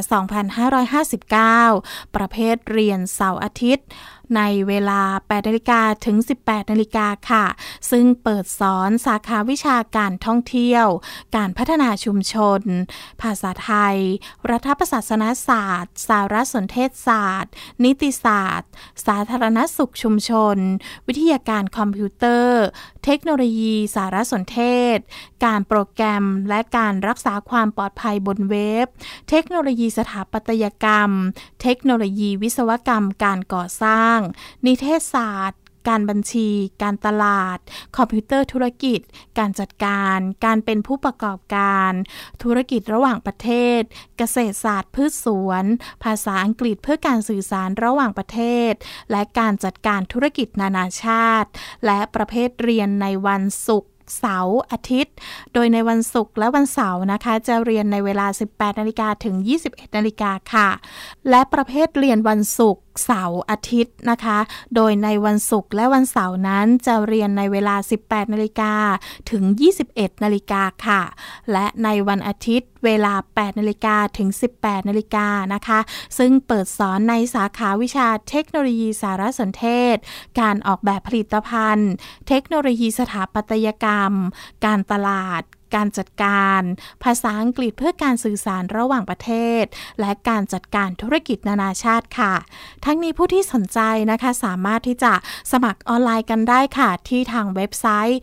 2559 ประเภทเรียนเสาร์อาทิตย์ในเวลา 8 นาฬิกาถึง 18 นาฬิกาค่ะซึ่งเปิดสอนสาขาวิชาการท่องเที่ยวการพัฒนาชุมชนภาษาไทยรัฐประศาสนศาสตร์สารสนเทศศาสตร์นิติศาสตร์สาธารณสุขชุมชนวิทยาการคอมพิวเตอร์เทคโนโลยีสารสนเทศการโปรแกรมและการรักษาความปลอดภัยบนเว็บเทคโนโลยีสถาปัตยกรรมเทคโนโลยีวิศวกรรมการก่อสร้างนิเทศศาสตร์การบัญชีการตลาดคอมพิวเตอร์ธุรกิจการจัดการการเป็นผู้ประกอบการธุรกิจระหว่างประเทศเกษตรศาสตร์พืชสวนภาษาอังกฤษเพื่อการสื่อสารระหว่างประเทศและการจัดการธุรกิจนานาชาติและประเภทเรียนในวันศุกร์เสาร์อาทิตย์โดยในวันศุกร์และวันเสาร์นะคะจะเรียนในเวลา 18 นาฬิกาถึง 21 นาฬิกาค่ะและประเภทเรียนวันศุกร์เสาร์อาทิตย์นะคะโดยในวันศุกร์และวันเสาร์นั้นจะเรียนในเวลา 18 นาฬิกาถึง 21 นาฬิกาค่ะและในวันอาทิตย์เวลา 8 นาฬิกาถึง 18 นาฬิกานะคะซึ่งเปิดสอนในสาขาวิชาเทคโนโลยีสารสนเทศการออกแบบผลิตภัณฑ์เทคโนโลยีสถาปัตยกรรมการตลาดการจัดการภาษาอังกฤษเพื่อการสื่อสารระหว่างประเทศและการจัดการธุรกิจนานาชาติค่ะทั้งนี้ผู้ที่สนใจนะคะสามารถที่จะสมัครออนไลน์กันได้ค่ะที่ทางเว็บไซต์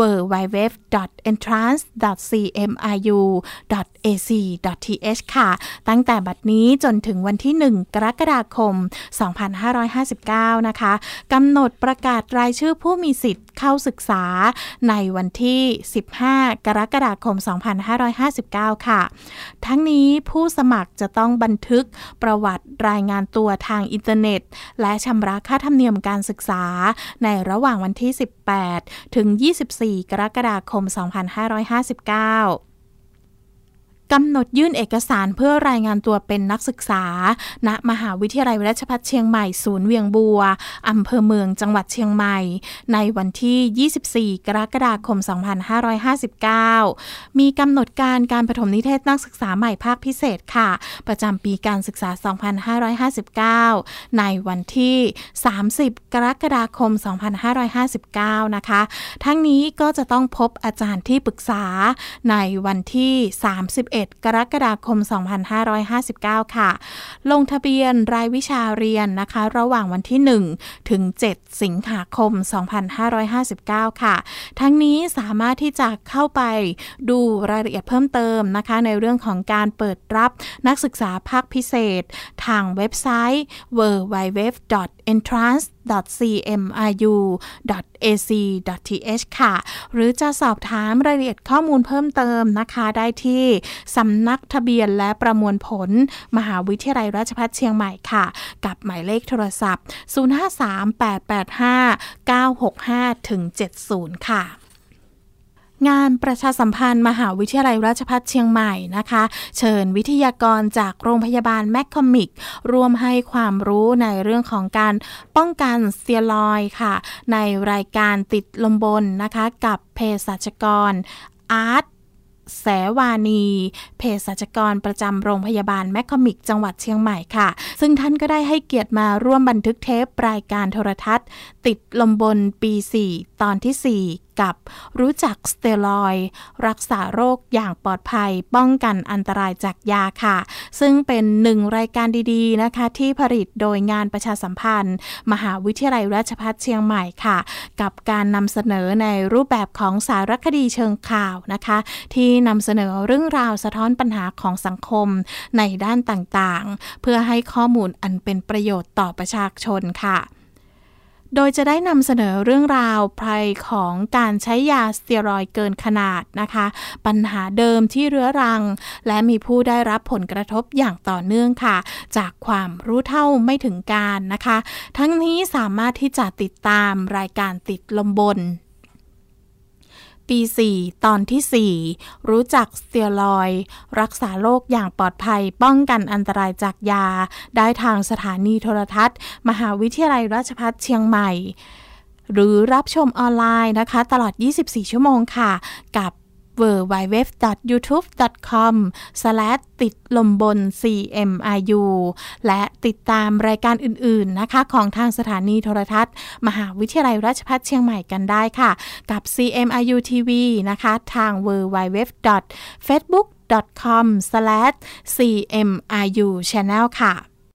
www.entrance.cmiu.ac.th ค่ะตั้งแต่บัดนี้จนถึงวันที่ 1 กรกฎาคม 2559 นะคะกำหนดประกาศรายชื่อผู้มีสิทธิ์เข้าศึกษาในวันที่ 15 กรกฎาคม 2559 ค่ะทั้งนี้ผู้สมัครจะต้องบันทึกประวัติรายงานตัวทางอินเทอร์เน็ตและชำระค่าธรรมเนียมการศึกษาในระหว่างวันที่ 18 ถึง 24 กรกฎาคม 2559กำหนดยื่นเอกสารเพื่อรายงานตัวเป็นนักศึกษาณมหาวิทยาลัยราชภัฏเชียงใหม่ศูนย์เวียงบัวอำเภอเมืองจังหวัดเชียงใหม่ในวันที่ 24 กรกฎาคม 2559มีกำหนดการประถมนิเทศนักศึกษาใหม่ภาคพิเศษค่ะประจำปีการศึกษา 2559ในวันที่ 30 กรกฎาคม 2559นะคะทั้งนี้ก็จะต้องพบอาจารย์ที่ปรึกษาในวันที่ 31 กรกฎาคม 2559 ค่ะลงทะเบียนรายวิชาเรียนนะคะระหว่างวันที่ 1 ถึง 7 สิงหาคม 2559 ค่ะทั้งนี้สามารถที่จะเข้าไปดูรายละเอียดเพิ่มเติมนะคะในเรื่องของการเปิดรับนักศึกษาภาคพิเศษทางเว็บไซต์ www.entrance.cmiu.ac.th ค่ะหรือจะสอบถามรายละเอียดข้อมูลเพิ่มเติมนะคะได้ที่สำนักทะเบียนและประมวลผลมหาวิทยาลัยราชภัฏเชียงใหม่ค่ะกับหมายเลขโทรศัพท์ 053-885-965-70 ค่ะงานประชาสัมพันธ์มหาวิทยาลัยราชภัฏเชียงใหม่นะคะเชิญวิทยากรจากโรงพยาบาลแมคคอมิกร่วมให้ความรู้ในเรื่องของการป้องกันสเตียรอยด์ค่ะในรายการติดลมบนนะคะกับเภสัชกรอาร์ตแสวานีเภสัชกรประจำโรงพยาบาลแมคคอมิกจังหวัดเชียงใหม่ค่ะซึ่งท่านก็ได้ให้เกียรติมาร่วมบันทึกเทปรายการโทรทัศน์ติดลมบนปี 4 ตอนที่ 4กับรู้จักสเตียรอยด์รักษาโรคอย่างปลอดภัยป้องกันอันตรายจากยาค่ะซึ่งเป็นหนึ่งรายการดีๆนะคะที่ผลิตโดยงานประชาสัมพันธ์มหาวิทยาลัยราชภัฏเชียงใหม่ค่ะกับการนำเสนอในรูปแบบของสารคดีเชิงข่าวนะคะที่นำเสนอเรื่องราวสะท้อนปัญหาของสังคมในด้านต่างๆเพื่อให้ข้อมูลอันเป็นประโยชน์ต่อประชาชนค่ะโดยจะได้นำเสนอเรื่องราวภัยของการใช้ยาสเตียรอยด์เกินขนาดนะคะปัญหาเดิมที่เรื้อรังและมีผู้ได้รับผลกระทบอย่างต่อเนื่องค่ะจากความรู้เท่าไม่ถึงการนะคะทั้งนี้สามารถที่จะติดตามรายการติดลมบนปี 4 ตอนที่ 4รู้จักสเตียรอยด์รักษาโรคอย่างปลอดภัยป้องกันอันตรายจากยาได้ทางสถานีโทรทัศน์มหาวิทยาลัยราชภัฏเชียงใหม่หรือรับชมออนไลน์นะคะตลอด24ชั่วโมงค่ะกับwww.youtube.com/ ติดลมบน CMRU และติดตามรายการอื่นๆนะคะของทางสถานีโทรทัศน์มหาวิทยาลัยราชภัฏเชียงใหม่กันได้ค่ะกับ CMRU TV นะคะทาง www.facebook.com/CMRU Channel ค่ะ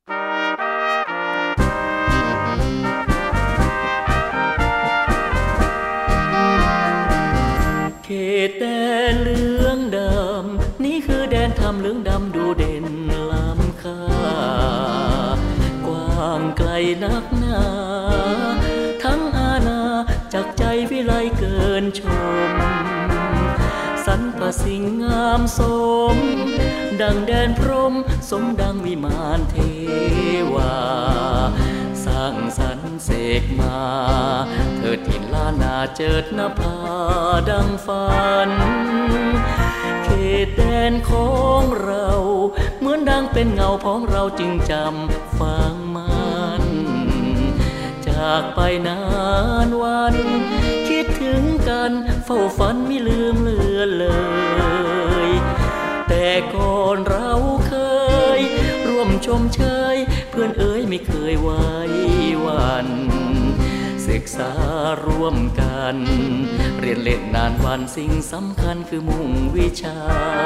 เขตแดนเหลืองดำนี่คือแดนธรรมเหลืองดำดูเด่นล้ำค่ากว้างไกลนักหนาทั้งอาณาจักใจวิไลเกินชมสรรพสิ่งงามสมดังแดนพรหมสมดังวิมานเทวาสร้างสรรค์เสกมาเธอถิ่นล้านนาเจิดนภาดังฝันเขตแดนของเราเหมือนดังเป็นเงาของเราจึงจำฟังมันจากไปนานวันคิดถึงกันเฝ้าฝันไม่ลืมเลือนเลยแต่ก่อนเราเคยร่วมชมเชยเพื่อนเอ๋ยไม่เคยไว้วันศึกษาร่วมกันเรียนเล่นนานวันสิ่งสำคัญคือมุ่งวิชา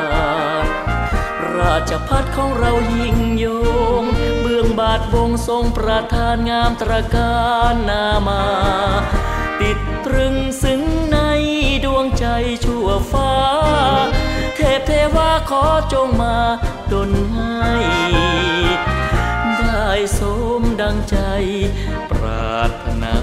ราชภัฏของเรายิ่งยงเบื้องบาทวงทรงประทานงามตระการนามาติดตรึงซึ้งในดวงใจชั่วฟ้าเทพเทวาขอจงมาดลให้ได้สมดังใจปรารถนา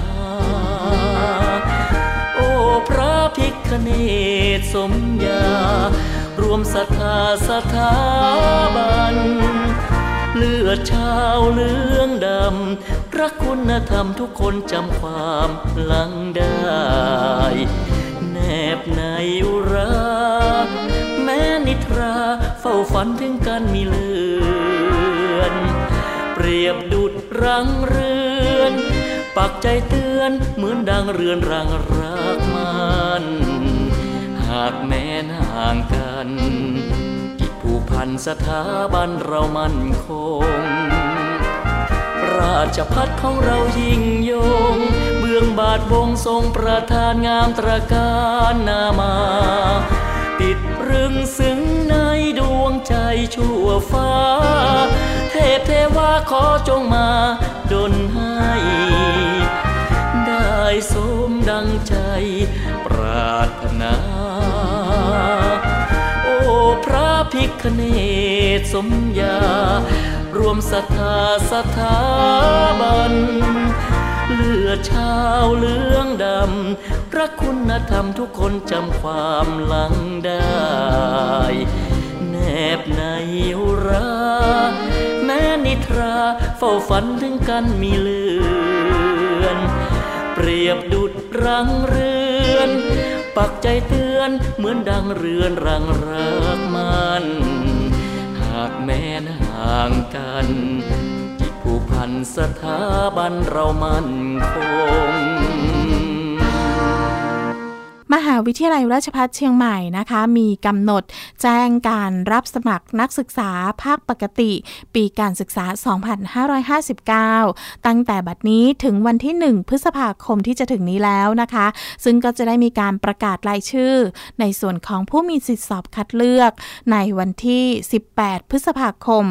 โอ้พระภิกขเนศสมญารวมศรัทธาสถาบันเลือดชาวเหลืองดำรักคุณธรรมทุกคนจำความหลังได้แนบในอุราแม้นิทราเฝ้าฝันถึงกันมีเลือนเปรียบดุจรังเรือนปักใจเตือนเหมือนดังเรือนรังรักมันหากแม้นห่างกันจิตผูกพันสถาบันเรามั่นคงราชภัฏของเรายิ่งยงเบื้องบาทวงทรงประทานงามตระการนามาติดรึงซึ้งในดวงใจชั่วฟ้าเทพเทวาขอจงมาดลให้ได้สมดังใจปรารถนาโอ้พระภิกขเนศสมญารวมศรัทธาสถาบันเลือดชาวเหลืองดำรักคุณธรรมทุกคนจำความหลังได้แนบในอุราแม้นิทราเฝ้าฝันถึงกันมีเลือนเปรียบดุจรังเรือนปักใจเตือนเหมือนดังเรือนรังรักมันหากแม้นห่างกันจิตผูกพันสถาบันเรามั่นคงมหาวิทยาลัยราชภัฏเชียงใหม่นะคะมีกำหนดแจ้งการรับสมัครนักศึกษาภาคปกติปีการศึกษา 2559 ตั้งแต่บัดนี้ถึงวันที่ 1 พฤษภาคมที่จะถึงนี้แล้วนะคะซึ่งก็จะได้มีการประกาศรายชื่อในส่วนของผู้มีสิทธิสอบคัดเลือกในวันที่ 18 พฤษภาคม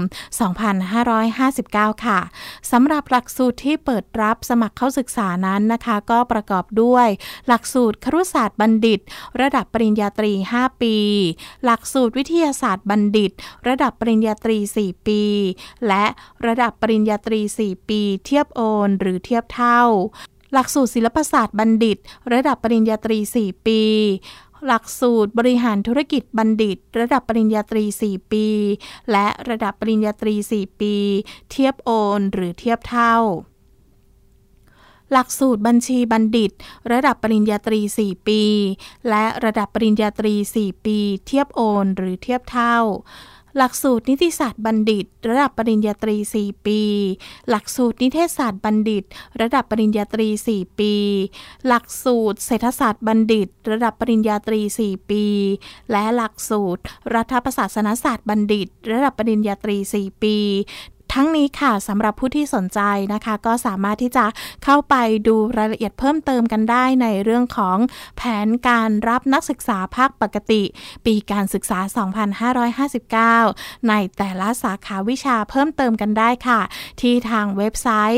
2559 ค่ะสำหรับหลักสูตรที่เปิดรับสมัครเข้าศึกษานั้นนะคะก็ประกอบด้วยหลักสูตรครุศาสตร์บัณฑิตระดับปริญญาตรี5ปีหลักสูตรวิทยาศาสตร์บัณฑิตระดับปริญญาตรี4ปีและระดับปริญญาตรี4ปีเทียบโอนหรือเทียบเท่าหลักสูตรศิลปศาสตร์บัณฑิตระดับปริญญาตรี4ปีหลักสูตรบริหารธุรกิจบัณฑิตระดับปริญญาตรี4ปีและระดับปริญญาตรี4ปีเทียบโอนหรือเทียบเท่าหลักสูตรบัญชีบัณฑิตระดับปริญญาตรี4ปีและระดับปริญญาตรี4ปีเทียบโอนหรือเทียบเท่าหลักสูตรนิติศาสตร์บัณฑิตระดับปริญญาตรี4ปีหลักสูตรนิเทศศาสตร์บัณฑิตระดับปริญญาตรี4ปีหลักสูตรเศรษฐศาสตร์บัณฑิตระดับปริญญาตรี4ปีและหลักสูตรรัฐประศาสนศาสตร์บัณฑิตระดับปริญญาตรี4ปีทั้งนี้ค่ะสำหรับผู้ที่สนใจนะคะก็สามารถที่จะเข้าไปดูรายละเอียดเพิ่มเติมกันได้ในเรื่องของแผนการรับนักศึกษาภาคปกติปีการศึกษา 2559 ในแต่ละสาขาวิชาเพิ่มเติมกันได้ค่ะที่ทางเว็บไซต์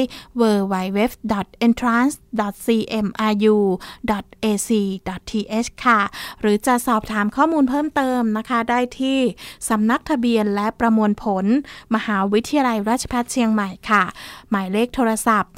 www.entrance.cmru.ac.th ค่ะหรือจะสอบถามข้อมูลเพิ่มเติมนะคะได้ที่สำนักทะเบียนและประมวลผลมหาวิทยาลัยราชภัฏเชียงใหม่ค่ะหมายเลขโทรศัพท์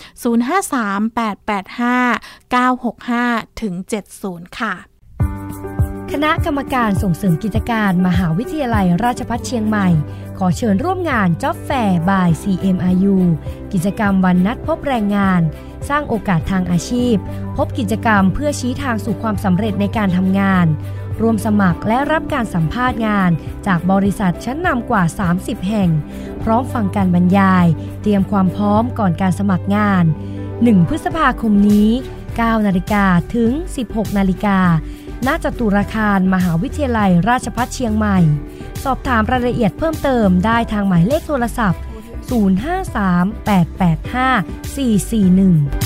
053-885-965-70 ค่ะคณะกรรมการส่งเสริมกิจการมหาวิทยาลัยราชภัฏเชียงใหม่ขอเชิญร่วมงาน Job Fair by CMRU กิจกรรมวันนัดพบแรงงานสร้างโอกาสทางอาชีพพบกิจกรรมเพื่อชี้ทางสู่ความสำเร็จในการทำงานร่วมสมัครและรับการสัมภาษณ์งานจากบริษัทชั้นนำกว่า30แห่งพร้อมฟังการบรรยายเตรียมความพร้อมก่อนการสมัครงาน1 พฤษภาคมนี้ 9 นาฬิกาถึง 16 นาฬิกาณ จตุรคารมหาวิทยาลัยราชภัฏเชียงใหม่สอบถามรายละเอียดเพิ่มเติมได้ทางหมายเลขโทรศัพท์ 053-885-441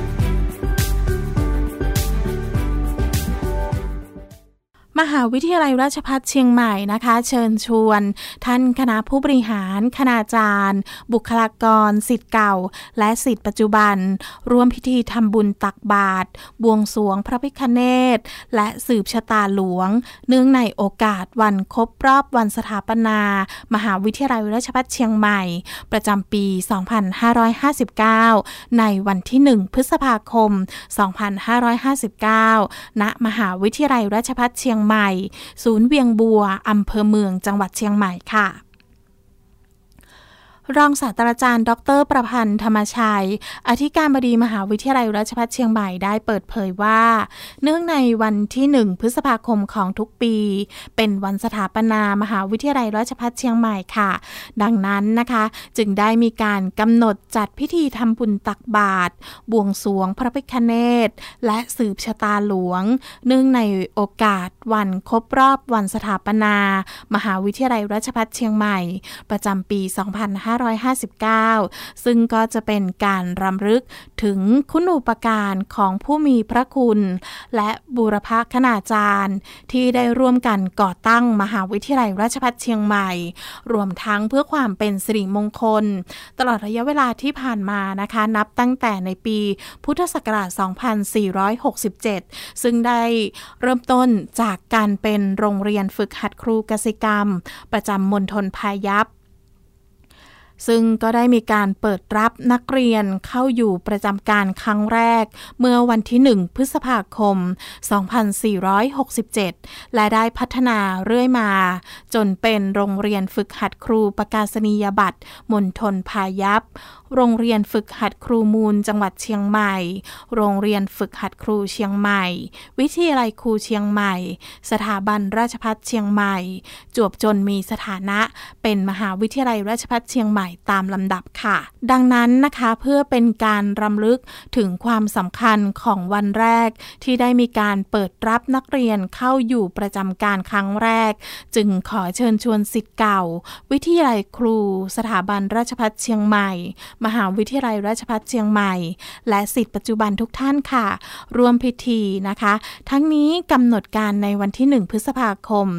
มหาวิทยาลัยราชภัฏเชียงใหม่นะคะเชิญชวนท่านคณะผู้บริหารคณาจารย์บุคลากรศิษย์เก่าและศิษย์ปัจจุบันร่วมพิธีทำบุญตักบาตรบวงสรวงพระพิฆเนศและสืบชะตาหลวงเนื่องในโอกาสวันครบรอบวันสถาปนามหาวิทยาลัยราชภัฏเชียงใหม่ประจำปี 2559 ในวันที่ 1 พฤษภาคม 2559 ณ มหาวิทยาลัยราชภัฏเชียงใหม่ศูนย์เวียงบัวอำเภอเมืองจังหวัดเชียงใหม่ค่ะรองศาสตราจารย์ดร.ประพันธ์ธรรมชัยอธิการบดีมหาวิทยาลัยราชภัฏเชียงใหม่ได้เปิดเผยว่าเนื่องในวันที่1 พฤษภาคมของทุกปีเป็นวันสถาปนามหาวิทยาลัยราชภัฏเชียงใหม่ค่ะดังนั้นนะคะจึงได้มีการกำหนดจัดพิธีทำบุญตักบาตรบวงสรวงพระพิฆเนศและสืบชะตาหลวงเนื่องในโอกาสวันครบรอบวันสถาปนามหาวิทยาลัยราชภัฏเชียงใหม่ประจำปี 2559 ซึ่งก็จะเป็นการรำลึกถึงคุณูปการของผู้มีพระคุณและบูรพคณาจารย์ที่ได้ร่วมกันก่อตั้งมหาวิทยาลัยราชภัฏเชียงใหม่รวมทั้งเพื่อความเป็นสิริมงคลตลอดระยะเวลาที่ผ่านมานะคะนับตั้งแต่ในปีพุทธศักราช 2467 ซึ่งได้เริ่มต้นจากการเป็นโรงเรียนฝึกหัดครูกสิกรรมประจำมณฑลพายัพซึ่งก็ได้มีการเปิดรับนักเรียนเข้าอยู่ประจำการครั้งแรกเมื่อวันที่1 พฤษภาคม 2467 และได้พัฒนาเรื่อยมาจนเป็นโรงเรียนฝึกหัดครูประกาศนียบัตรมณฑลพายัพโรงเรียนฝึกหัดครูมูลจังหวัดเชียงใหม่โรงเรียนฝึกหัดครูเชียงใหม่วิทยาลัยครูเชียงใหม่สถาบันราชภัฏเชียงใหม่จวบจนมีสถานะเป็นมหาวิทยาลัยราชภัฏเชียงใหม่ตามลำดับค่ะดังนั้นนะคะเพื่อเป็นการรำลึกถึงความสำคัญของวันแรกที่ได้มีการเปิดรับนักเรียนเข้าอยู่ประจำการครั้งแรกจึงขอเชิญชวนศิษย์เก่าวิทยาลัยครูสถาบันราชภัฏเชียงใหม่มหาวิทยาลัยราชภัฏเชียงใหม่และศิษย์ปัจจุบันทุกท่านค่ะร่วมพิธีนะคะทั้งนี้กำหนดการในวันที่1 พฤษภาคม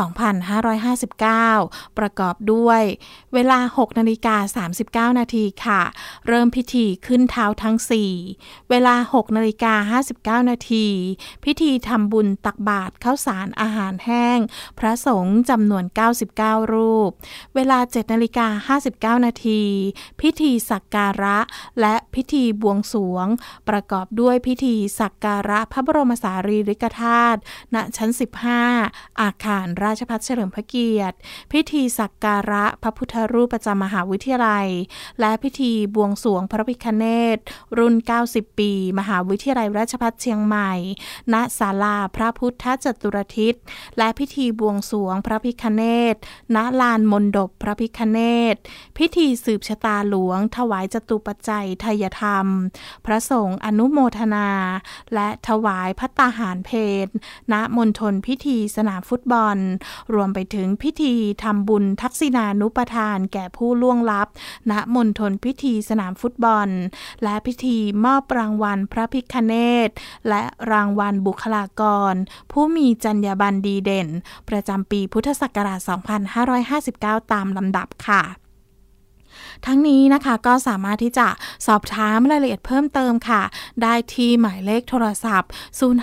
2559 ประกอบด้วยเวลา 6:39 นาทีค่ะเริ่มพิธีขึ้นเท้าทั้ง4เวลา 6:59 นาทีพิธีทำบุญตักบาตรข้าวสารอาหารแห้งพระสงฆ์จำนวน99รูปเวลา 7:59 นาทีพิธีสักการะและพิธีบวงสรวงประกอบด้วยพิธีสักการะพระบรมสารีริกธาตุณชั้น15อาคารราชภัฏเฉลิมพระเกียรติพิธีสักการะพระพุทธรูปประจำมหาวิทยาลัยและพิธีบวงสรวงพระพิฆเนศรุ่น90ปีมหาวิทยาลัยราชภัฏเชียงใหม่ณศาลาพระพุทธจตุรทิศและพิธีบวงสรวงพระพิฆเนศณลานมณฑปพระพิฆเนศพิธีสืบชะตาหลวงถวายจตุปัจจัยไทยธรรมพระสงฆ์อนุโมทนาและถวายภัตตาหารเพลณมณฑลพิธีสนามฟุตบอลรวมไปถึงพิธีทำบุญทักษิณานุปทานแก่ผู้ล่วงลับณมณฑลพิธีสนามฟุตบอลและพิธีมอบรางวัลพระพิฆเนศและรางวัลบุคลากรผู้มีจรรยาบรรณดีเด่นประจำปีพุทธศักราช 2559 ตามลำดับค่ะทั้งนี้นะคะก็สามารถที่จะสอบถามรายละเอียดเพิ่มเติมค่ะได้ที่หมายเลขโทรศัพท์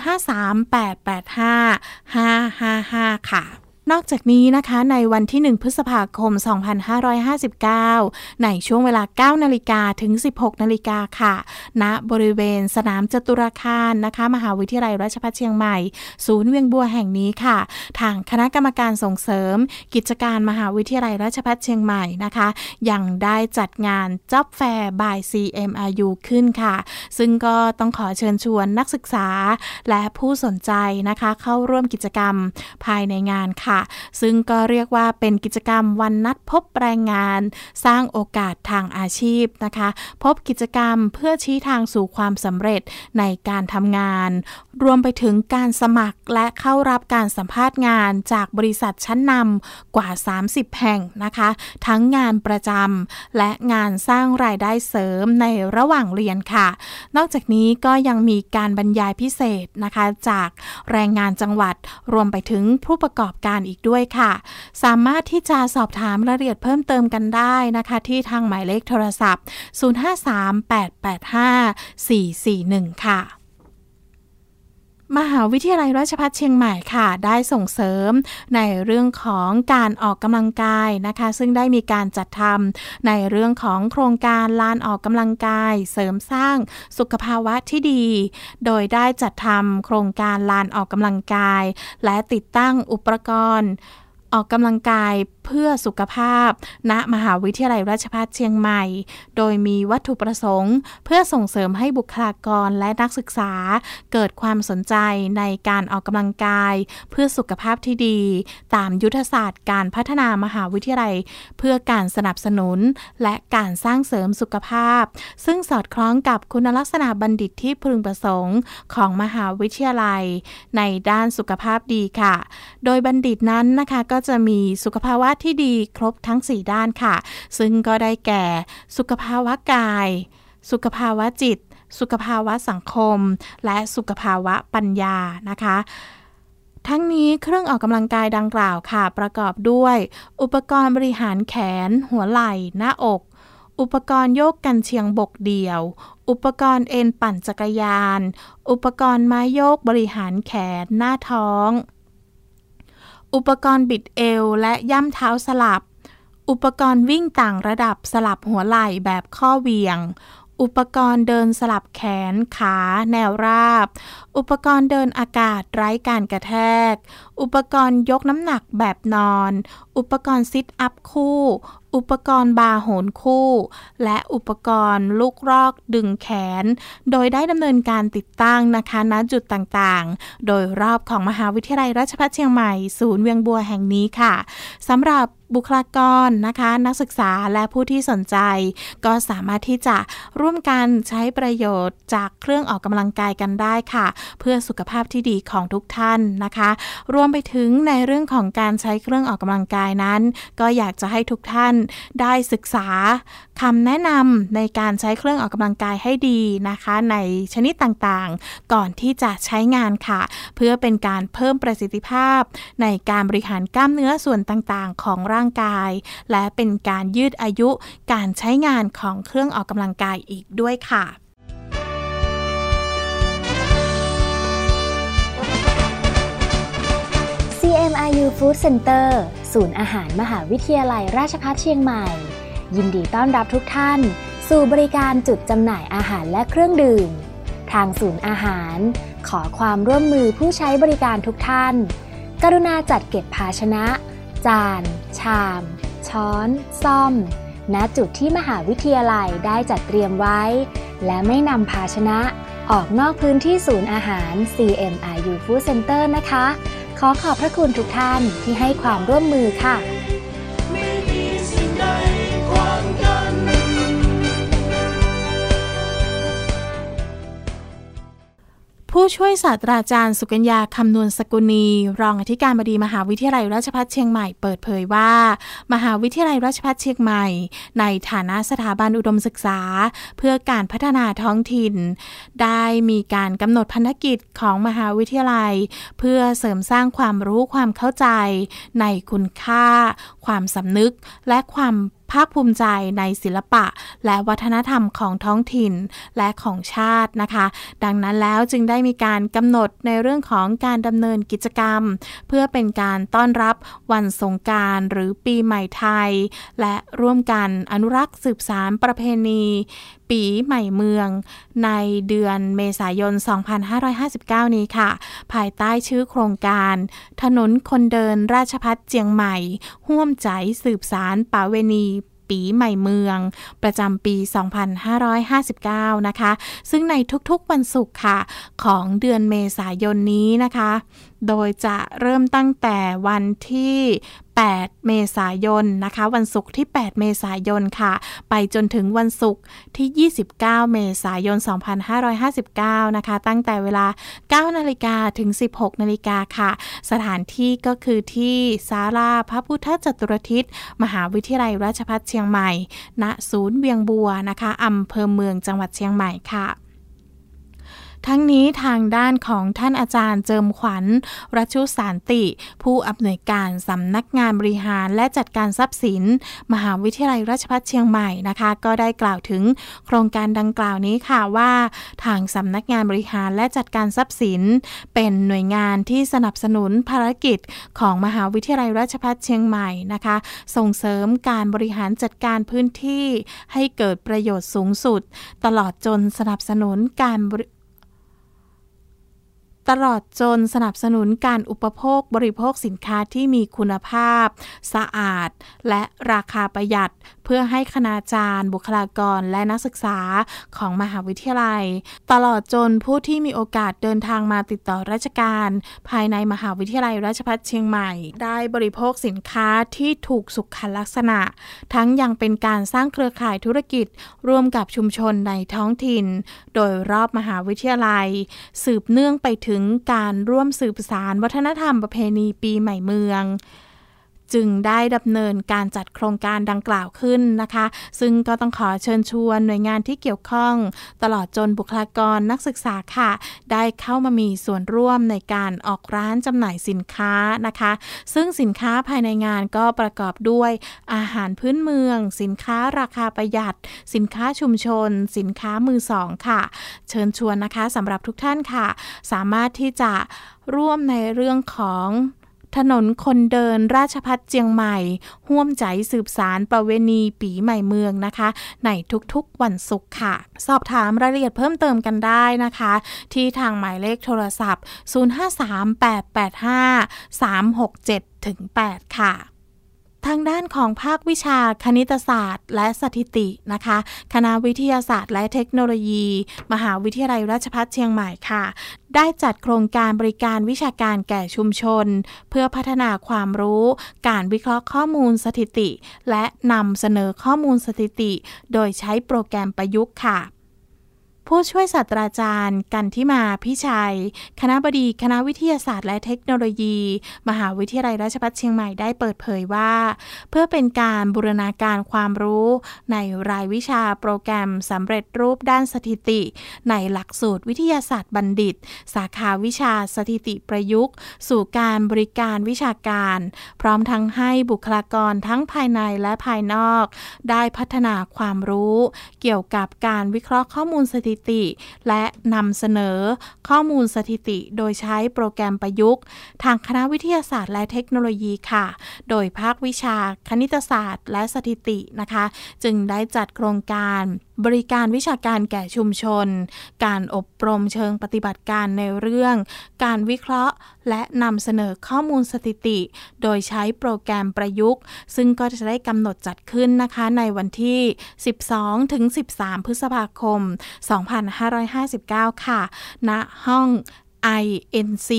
0538855555 ค่ะนอกจากนี้นะคะในวันที่1 พฤษภาคม 2559 ในช่วงเวลา 9 นาฬิกาถึง 16 นาฬิกาค่ะณบริเวณสนามจตุรคารนะคะมหาวิทยาลัยราชภัฏเชียงใหม่ศูนย์เวียงบัวแห่งนี้ค่ะทางคณะกรรมการส่งเสริมกิจการมหาวิทยาลัยราชภัฏเชียงใหม่นะคะยังได้จัดงาน Job Fair by CMRU ขึ้นค่ะซึ่งก็ต้องขอเชิญชวนนักศึกษาและผู้สนใจนะคะเข้าร่วมกิจกรรมภายในงานค่ะซึ่งก็เรียกว่าเป็นกิจกรรมวันนัดพบแรงงานสร้างโอกาสทางอาชีพนะคะพบกิจกรรมเพื่อชี้ทางสู่ความสำเร็จในการทำงานรวมไปถึงการสมัครและเข้ารับการสัมภาษณ์งานจากบริษัทชั้นนำกว่า30แห่งนะคะทั้งงานประจำและงานสร้างรายได้เสริมในระหว่างเรียนค่ะนอกจากนี้ก็ยังมีการบรรยายพิเศษนะคะจากแรงงานจังหวัดรวมไปถึงผู้ประกอบการอีกด้วยค่ะสามารถที่จะสอบถามรายละเอียดเพิ่มเติมกันได้นะคะที่ทางหมายเลขโทรศัพท์ 0538854441 ค่ะมหาวิทยาลัยราชภัฏเชียงใหม่ค่ะได้ส่งเสริมในเรื่องของการออกกำลังกายนะคะซึ่งได้มีการจัดทำในเรื่องของโครงการลานออกกำลังกายเสริมสร้างสุขภาวะที่ดีโดยได้จัดทำโครงการลานออกกำลังกายและติดตั้งอุปกรณ์ออกกำลังกายเพื่อสุขภาพณมหาวิทยาลัยราชภัฏเชียงใหม่โดยมีวัตถุประสงค์เพื่อส่งเสริมให้บุคลากรและนักศึกษาเกิดความสนใจในการออกกำลังกายเพื่อสุขภาพที่ดีตามยุทธศาสตร์การพัฒนามหาวิทยาลัยเพื่อการสนับสนุนและการสร้างเสริมสุขภาพซึ่งสอดคล้องกับคุณลักษณะบัณฑิตที่พึงประสงค์ของมหาวิทยาลัยในด้านสุขภาพดีค่ะโดยบัณฑิตนั้นนะคะก็จะมีสุขภาวะที่ดีครบทั้ง4ด้านค่ะซึ่งก็ได้แก่สุขภาวะกายสุขภาวะจิตสุขภาวะสังคมและสุขภาวะปัญญานะคะทั้งนี้เครื่องออกกำลังกายดังกล่าวค่ะประกอบด้วยอุปกรณ์บริหารแขนหัวไหล่หน้าอกอุปกรณ์โยกกันเชียงบกเดี่ยวอุปกรณ์เอ็นปั่นจักรยานอุปกรณ์ไม้โยกบริหารแขนหน้าท้องอุปกรณ์บิดเอวและย่ำเท้าสลับอุปกรณ์วิ่งต่างระดับสลับหัวไหล่แบบข้อเหวี่ยงอุปกรณ์เดินสลับแขนขาแนวราบอุปกรณ์เดินอากาศไร้การกระแทกอุปกรณ์ยกน้ำหนักแบบนอนอุปกรณ์ซิทอัพคู่อุปกรณ์บาร์โหนคู่และอุปกรณ์ลูกรอกดึงแขนโดยได้ดำเนินการติดตั้งนะคะณจุดต่างๆโดยรอบของมหาวิทยาลัยราชภัฏเชียงใหม่ศูนย์เวียงบัวแห่งนี้ค่ะสำหรับบุคลากรนะคะนักศึกษาและผู้ที่สนใจก็สามารถที่จะร่วมกันใช้ประโยชน์จากเครื่องออกกำลังกายกันได้ค่ะเพื่อสุขภาพที่ดีของทุกท่านนะคะรวมไปถึงในเรื่องของการใช้เครื่องออกกำลังกายนั้นก็อยากจะให้ทุกท่านได้ศึกษาคำแนะนำในการใช้เครื่องออกกำลังกายให้ดีนะคะในชนิดต่างๆก่อนที่จะใช้งานค่ะเพื่อเป็นการเพิ่มประสิทธิภาพในการบริหารกล้ามเนื้อส่วนต่างๆของร่างกายและเป็นการยืดอายุการใช้งานของเครื่องออกกำลังกายอีกด้วยค่ะ CMRU Food Center ศูนย์อาหารมหาวิทยาลัยราชภัฏเชียงใหม่ยินดีต้อนรับทุกท่านสู่บริการจุดจำหน่ายอาหารและเครื่องดื่มทางศูนย์อาหารขอความร่วมมือผู้ใช้บริการทุกท่านกรุณาจัดเก็บภาชนะจานชามช้อนส้อมณจุดที่มหาวิทยาลัยได้จัดเตรียมไว้และไม่นำภาชนะออกนอกพื้นที่ศูนย์อาหาร CMRU Food Center นะคะขอขอบพระคุณทุกท่านที่ให้ความร่วมมือค่ะไม่มีสิ่งใดขวางกันผู้ช่วยศาสตราจารย์สุกัญญาคำนวณสกุลีรองอธิการบดีมหาวิทยาลัยราชภัฏเชียงใหม่เปิดเผยว่ามหาวิทยาลัยราชภัฏเชียงใหม่ในฐานะสถาบันอุดมศึกษาเพื่อการพัฒนาท้องถิ่นได้มีการกำหนดพันธกิจของมหาวิทยาลัยเพื่อเสริมสร้างความรู้ความเข้าใจในคุณค่าความสำนึกและความภาคภูมิใจในศิลปะและวัฒนธรรมของท้องถิ่นและของชาตินะคะดังนั้นแล้วจึงได้มีการกำหนดในเรื่องของการดำเนินกิจกรรมเพื่อเป็นการต้อนรับวันสงกรานต์หรือปีใหม่ไทยและร่วมกันอนุรักษ์สืบสานประเพณีปีใหม่เมืองในเดือนเมษายน 2559 นี้ค่ะภายใต้ชื่อโครงการถนนคนเดินราชภัฏเจียงใหม่ร่วมใจสืบสานประเพณีปีใหม่เมืองประจำปี 2559 นะคะซึ่งในทุกๆวันศุกร์ค่ะของเดือนเมษายนนี้นะคะโดยจะเริ่มตั้งแต่วันที่8เมษายนนะคะวันศุกร์ที่8เมษายนค่ะไปจนถึงวันศุกร์ที่29เมษายน 2559 นะคะตั้งแต่เวลา 9:00 นถึง 16:00 นค่ะสถานที่ก็คือที่ศาลาพระพุทธจตุรทิศมหาวิทยาลัยราชภัฏเชียงใหม่ณศูนย์เวียงบัวนะคะอำเภอเมืองจังหวัดเชียงใหม่ค่ะทั้งนี้ทางด้านของท่านอาจารย์เจิมขวัญรัชุสานติผู้อำนวยการสำนักงานบริหารและจัดการทรัพย์สินมหาวิทยาลัยราชภัฏเชียงใหม่นะคะก็ได้กล่าวถึงโครงการดังกล่าวนี้ค่ะว่าทางสำนักงานบริหารและจัดการทรัพย์สินเป็นหน่วยงานที่สนับสนุนภารกิจของมหาวิทยาลัยราชภัฏเชียงใหม่นะคะส่งเสริมการบริหารจัดการพื้นที่ให้เกิดประโยชน์สูงสุดตลอดจนสนับสนุนการอุปโภคบริโภคสินค้าที่มีคุณภาพสะอาดและราคาประหยัดเพื่อให้คณาจารย์บุคลากรและนักศึกษาของมหาวิทยาลัยตลอดจนผู้ที่มีโอกาสเดินทางมาติดต่อราชการภายในมหาวิทยาลัยราชภัฏเชียงใหม่ได้บริโภคสินค้าที่ถูกสุขลักษณะทั้งยังเป็นการสร้างเครือข่ายธุรกิจร่วมกับชุมชนในท้องถิ่นโดยรอบมหาวิทยาลัยสืบเนื่องไปถึงการร่วมสืบสานวัฒนธรรมประเพณีปีใหม่เมืองจึงได้ดำเนินการจัดโครงการดังกล่าวขึ้นนะคะซึ่งก็ต้องขอเชิญชวนหน่วยงานที่เกี่ยวข้องตลอดจนบุคลากรนักศึกษาค่ะได้เข้ามามีส่วนร่วมในการออกร้านจำหน่ายสินค้านะคะซึ่งสินค้าภายในงานก็ประกอบด้วยอาหารพื้นเมืองสินค้าราคาประหยัดสินค้าชุมชนสินค้ามือสองค่ะเชิญชวนนะคะสำหรับทุกท่านค่ะสามารถที่จะร่วมในเรื่องของถนนคนเดินราชภัฏเจียงใหม่ห่วมใจสืบสารประเวณีปีใหม่เมืองนะคะในทุกๆวันศุกร์ค่ะสอบถามรายละเอียดเพิ่มเติมกันได้นะคะที่ทางหมายเลขโทรศัพท์0538853673-8ค่ะทางด้านของภาควิชาคณิตศาสตร์และสถิตินะคะคณะวิทยาศาสตร์และเทคโนโลยีมหาวิทยาลัยราชภัฏเชียงใหม่ค่ะได้จัดโครงการบริการวิชาการแก่ชุมชนเพื่อพัฒนาความรู้การวิเคราะห์ข้อมูลสถิติและนำเสนอข้อมูลสถิติโดยใช้โปรแกรมประยุกต์ค่ะผู้ช่วยศาสตราจารย์กันทิมาพิชัยคณบดีคณะวิทยาศาสตร์และเทคโนโลยีมหาวิทยาลัยราชภัฏเชียงใหม่ได้เปิดเผยว่าเพื่อเป็นการบูรณาการความรู้ในรายวิชาโปรแกรมสำเร็จรูปด้านสถิติในหลักสูตรวิทยาศาสตร์บัณฑิตสาขาวิชาสถิติประยุกต์สู่การบริการวิชาการพร้อมทั้งให้บุคลากรทั้งภายในและภายนอกได้พัฒนาความรู้เกี่ยวกับการวิเคราะห์ข้อมูลสถิติและนำเสนอข้อมูลสถิติโดยใช้โปรแกรมประยุกต์ทางคณะวิทยาศาสตร์และเทคโนโลยีค่ะโดยภาควิชาคณิตศาสตร์และสถิตินะคะจึงได้จัดโครงการบริการวิชาการแก่ชุมชนการอบรมเชิงปฏิบัติการในเรื่องการวิเคราะห์และนำเสนอข้อมูลสถิติโดยใช้โปรแกรมประยุกต์ซึ่งก็จะได้กำหนดจัดขึ้นนะคะในวันที่ 12-13 พฤษภาคม 2559 ค่ะณห้องINC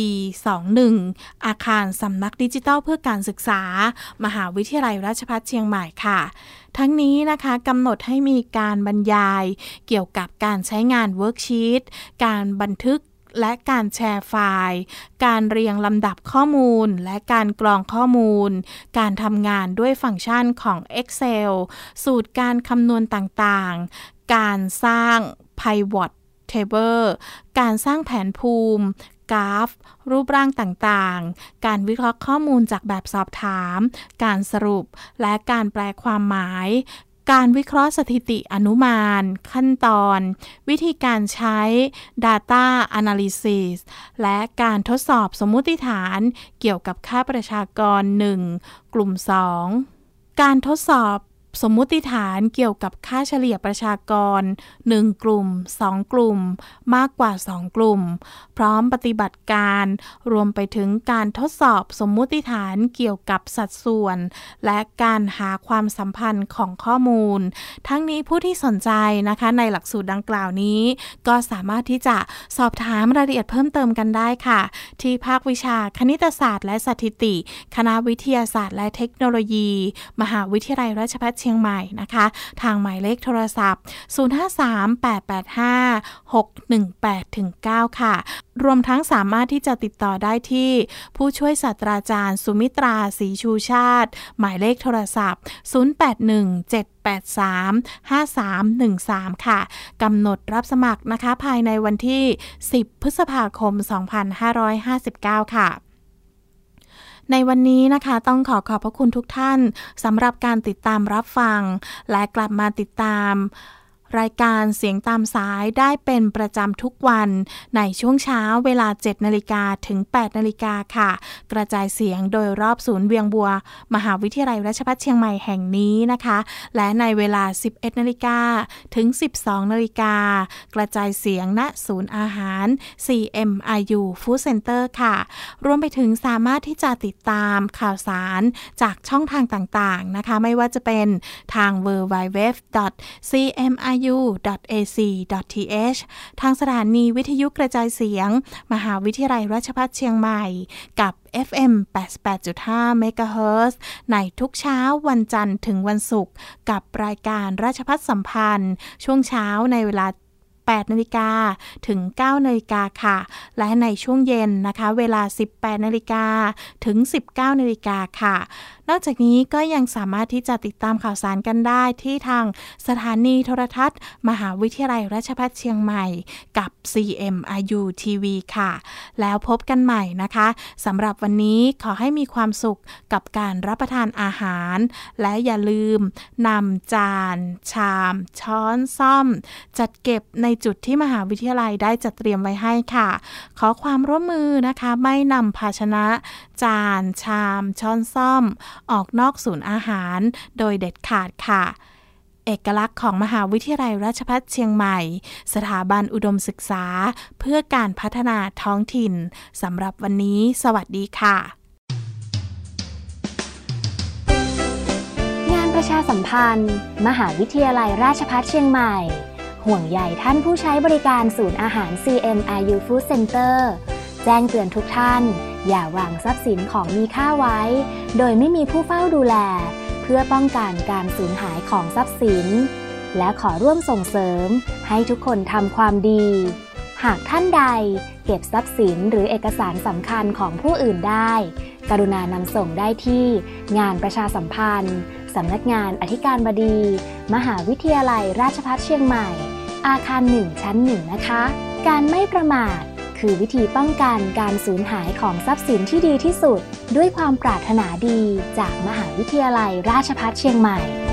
21อาคารสำนักดิจิทัลเพื่อการศึกษามหาวิทยาลัยราชภัฏเชียงใหม่ค่ะทั้งนี้นะคะกำหนดให้มีการบรรยายเกี่ยวกับการใช้งานเวิร์กชีตการบันทึกและการแชร์ไฟล์การเรียงลำดับข้อมูลและการกรองข้อมูลการทำงานด้วยฟังก์ชันของ Excel สูตรการคำนวณต่างๆการสร้าง Pivot Table การสร้างแผนภูมิกราฟรูปร่างต่างๆการวิเคราะห์ข้อมูลจากแบบสอบถามการสรุปและการแปลความหมายการวิเคราะห์สถิติอนุมานขั้นตอนวิธีการใช้ Data Analysis และการทดสอบสมมุติฐานเกี่ยวกับค่าประชากร 1 กลุ่ม 2 การทดสอบสมมุติฐานเกี่ยวกับค่าเฉลี่ยประชากร1กลุ่ม2กลุ่มมากกว่า2กลุ่มพร้อมปฏิบัติการรวมไปถึงการทดสอบสมมุติฐานเกี่ยวกับสัดส่วนและการหาความสัมพันธ์ของข้อมูลทั้งนี้ผู้ที่สนใจนะคะในหลักสูตรดังกล่าวนี้ก็สามารถที่จะสอบถามรายละเอียดเพิ่มเติมกันได้ค่ะที่ภาควิชาคณิตศาสตร์และสถิติคณะวิทยาศาสตร์และเทคโนโลยีมหาวิทยาลัยราชภัฏเชียงใหม่นะคะทางหมายเลขโทรศัพท์0538856189ค่ะรวมทั้งสามารถที่จะติดต่อได้ที่ผู้ช่วยศาสตราจารย์สุมิตราศรีชูชาติหมายเลขโทรศัพท์0817835313ค่ะกำหนดรับสมัครนะคะภายในวันที่10พฤษภาคม2559ค่ะในวันนี้นะคะต้องขอบพระคุณทุกท่านสำหรับการติดตามรับฟังและกลับมาติดตามรายการเสียงตามสายได้เป็นประจำทุกวันในช่วงเช้าเวลา 7:00 นถึง 8:00 นค่ะกระจายเสียงโดยรอบศูนย์เวียงบัวมหาวิทยาลัยราชภัฏเชียงใหม่แห่งนี้นะคะและในเวลา 11:00 นถึง 12:00 นกระจายเสียงณศูนย์อาหาร CMIU Food Center ค่ะรวมไปถึงสามารถที่จะติดตามข่าวสารจากช่องทางต่างๆนะคะไม่ว่าจะเป็นทาง www.cmiu.ac.th ทางสถานีวิทยุกระจายเสียงมหาวิทยาลัยราชภัฏเชียงใหม่กับ FM 88.5 เมกะเฮิรตซ์ในทุกเช้าวันจันทร์ถึงวันศุกร์กับรายการราชภัฏสัมพันธ์ช่วงเช้าในเวลา8:00 นถึง 9:00 นค่ะและในช่วงเย็นนะคะเวลา 18:00 นถึง 19:00 นค่ะนนอกจากนี้ก็ยังสามารถที่จะติดตามข่าวสารกันได้ที่ทางสถานีโทรทัศน์มหาวิทยาลัยราชภัฏเชียงใหม่กับ CMRU TV ค่ะแล้วพบกันใหม่นะคะสำหรับวันนี้ขอให้มีความสุขกับการรับประทานอาหารและอย่าลืมนำจานชามช้อนซ่อมจัดเก็บในจุดที่มหาวิทยาลัยได้จัดเตรียมไว้ให้ค่ะขอความร่วมมือนะคะไม่นำภาชนะจานชามช้อนซ่อมออกนอกศูนย์อาหารโดยเด็ดขาดค่ะเอกลักษณ์ของมหาวิทยาลัยราชภัฏเชียงใหม่สถาบันอุดมศึกษาเพื่อการพัฒนาท้องถิ่นสำหรับวันนี้สวัสดีค่ะงานประชาสัมพันธ์มหาวิทยาลัยราชภัฏเชียงใหม่ห่วงใยท่านผู้ใช้บริการศูนย์อาหาร CMRU Food Center แจ้งเตือนทุกท่านอย่าวางทรัพย์สินของมีค่าไว้โดยไม่มีผู้เฝ้าดูแลเพื่อป้องกันการสูญหายของทรัพย์สินและขอร่วมส่งเสริมให้ทุกคนทำความดีหากท่านใดเก็บทรัพย์สินหรือเอกสารสำคัญของผู้อื่นได้กรุณานำส่งได้ที่งานประชาสัมพันธ์สำนักงานอธิการบดีมหาวิทยาลัยราชภัฏเชียงใหม่อาคาร1ชั้น1นะคะการไม่ประมาทคือวิธีป้องกันการสูญหายของทรัพย์สินที่ดีที่สุดด้วยความปรารถนาดีจากมหาวิทยาลัยราชภัฏเชียงใหม่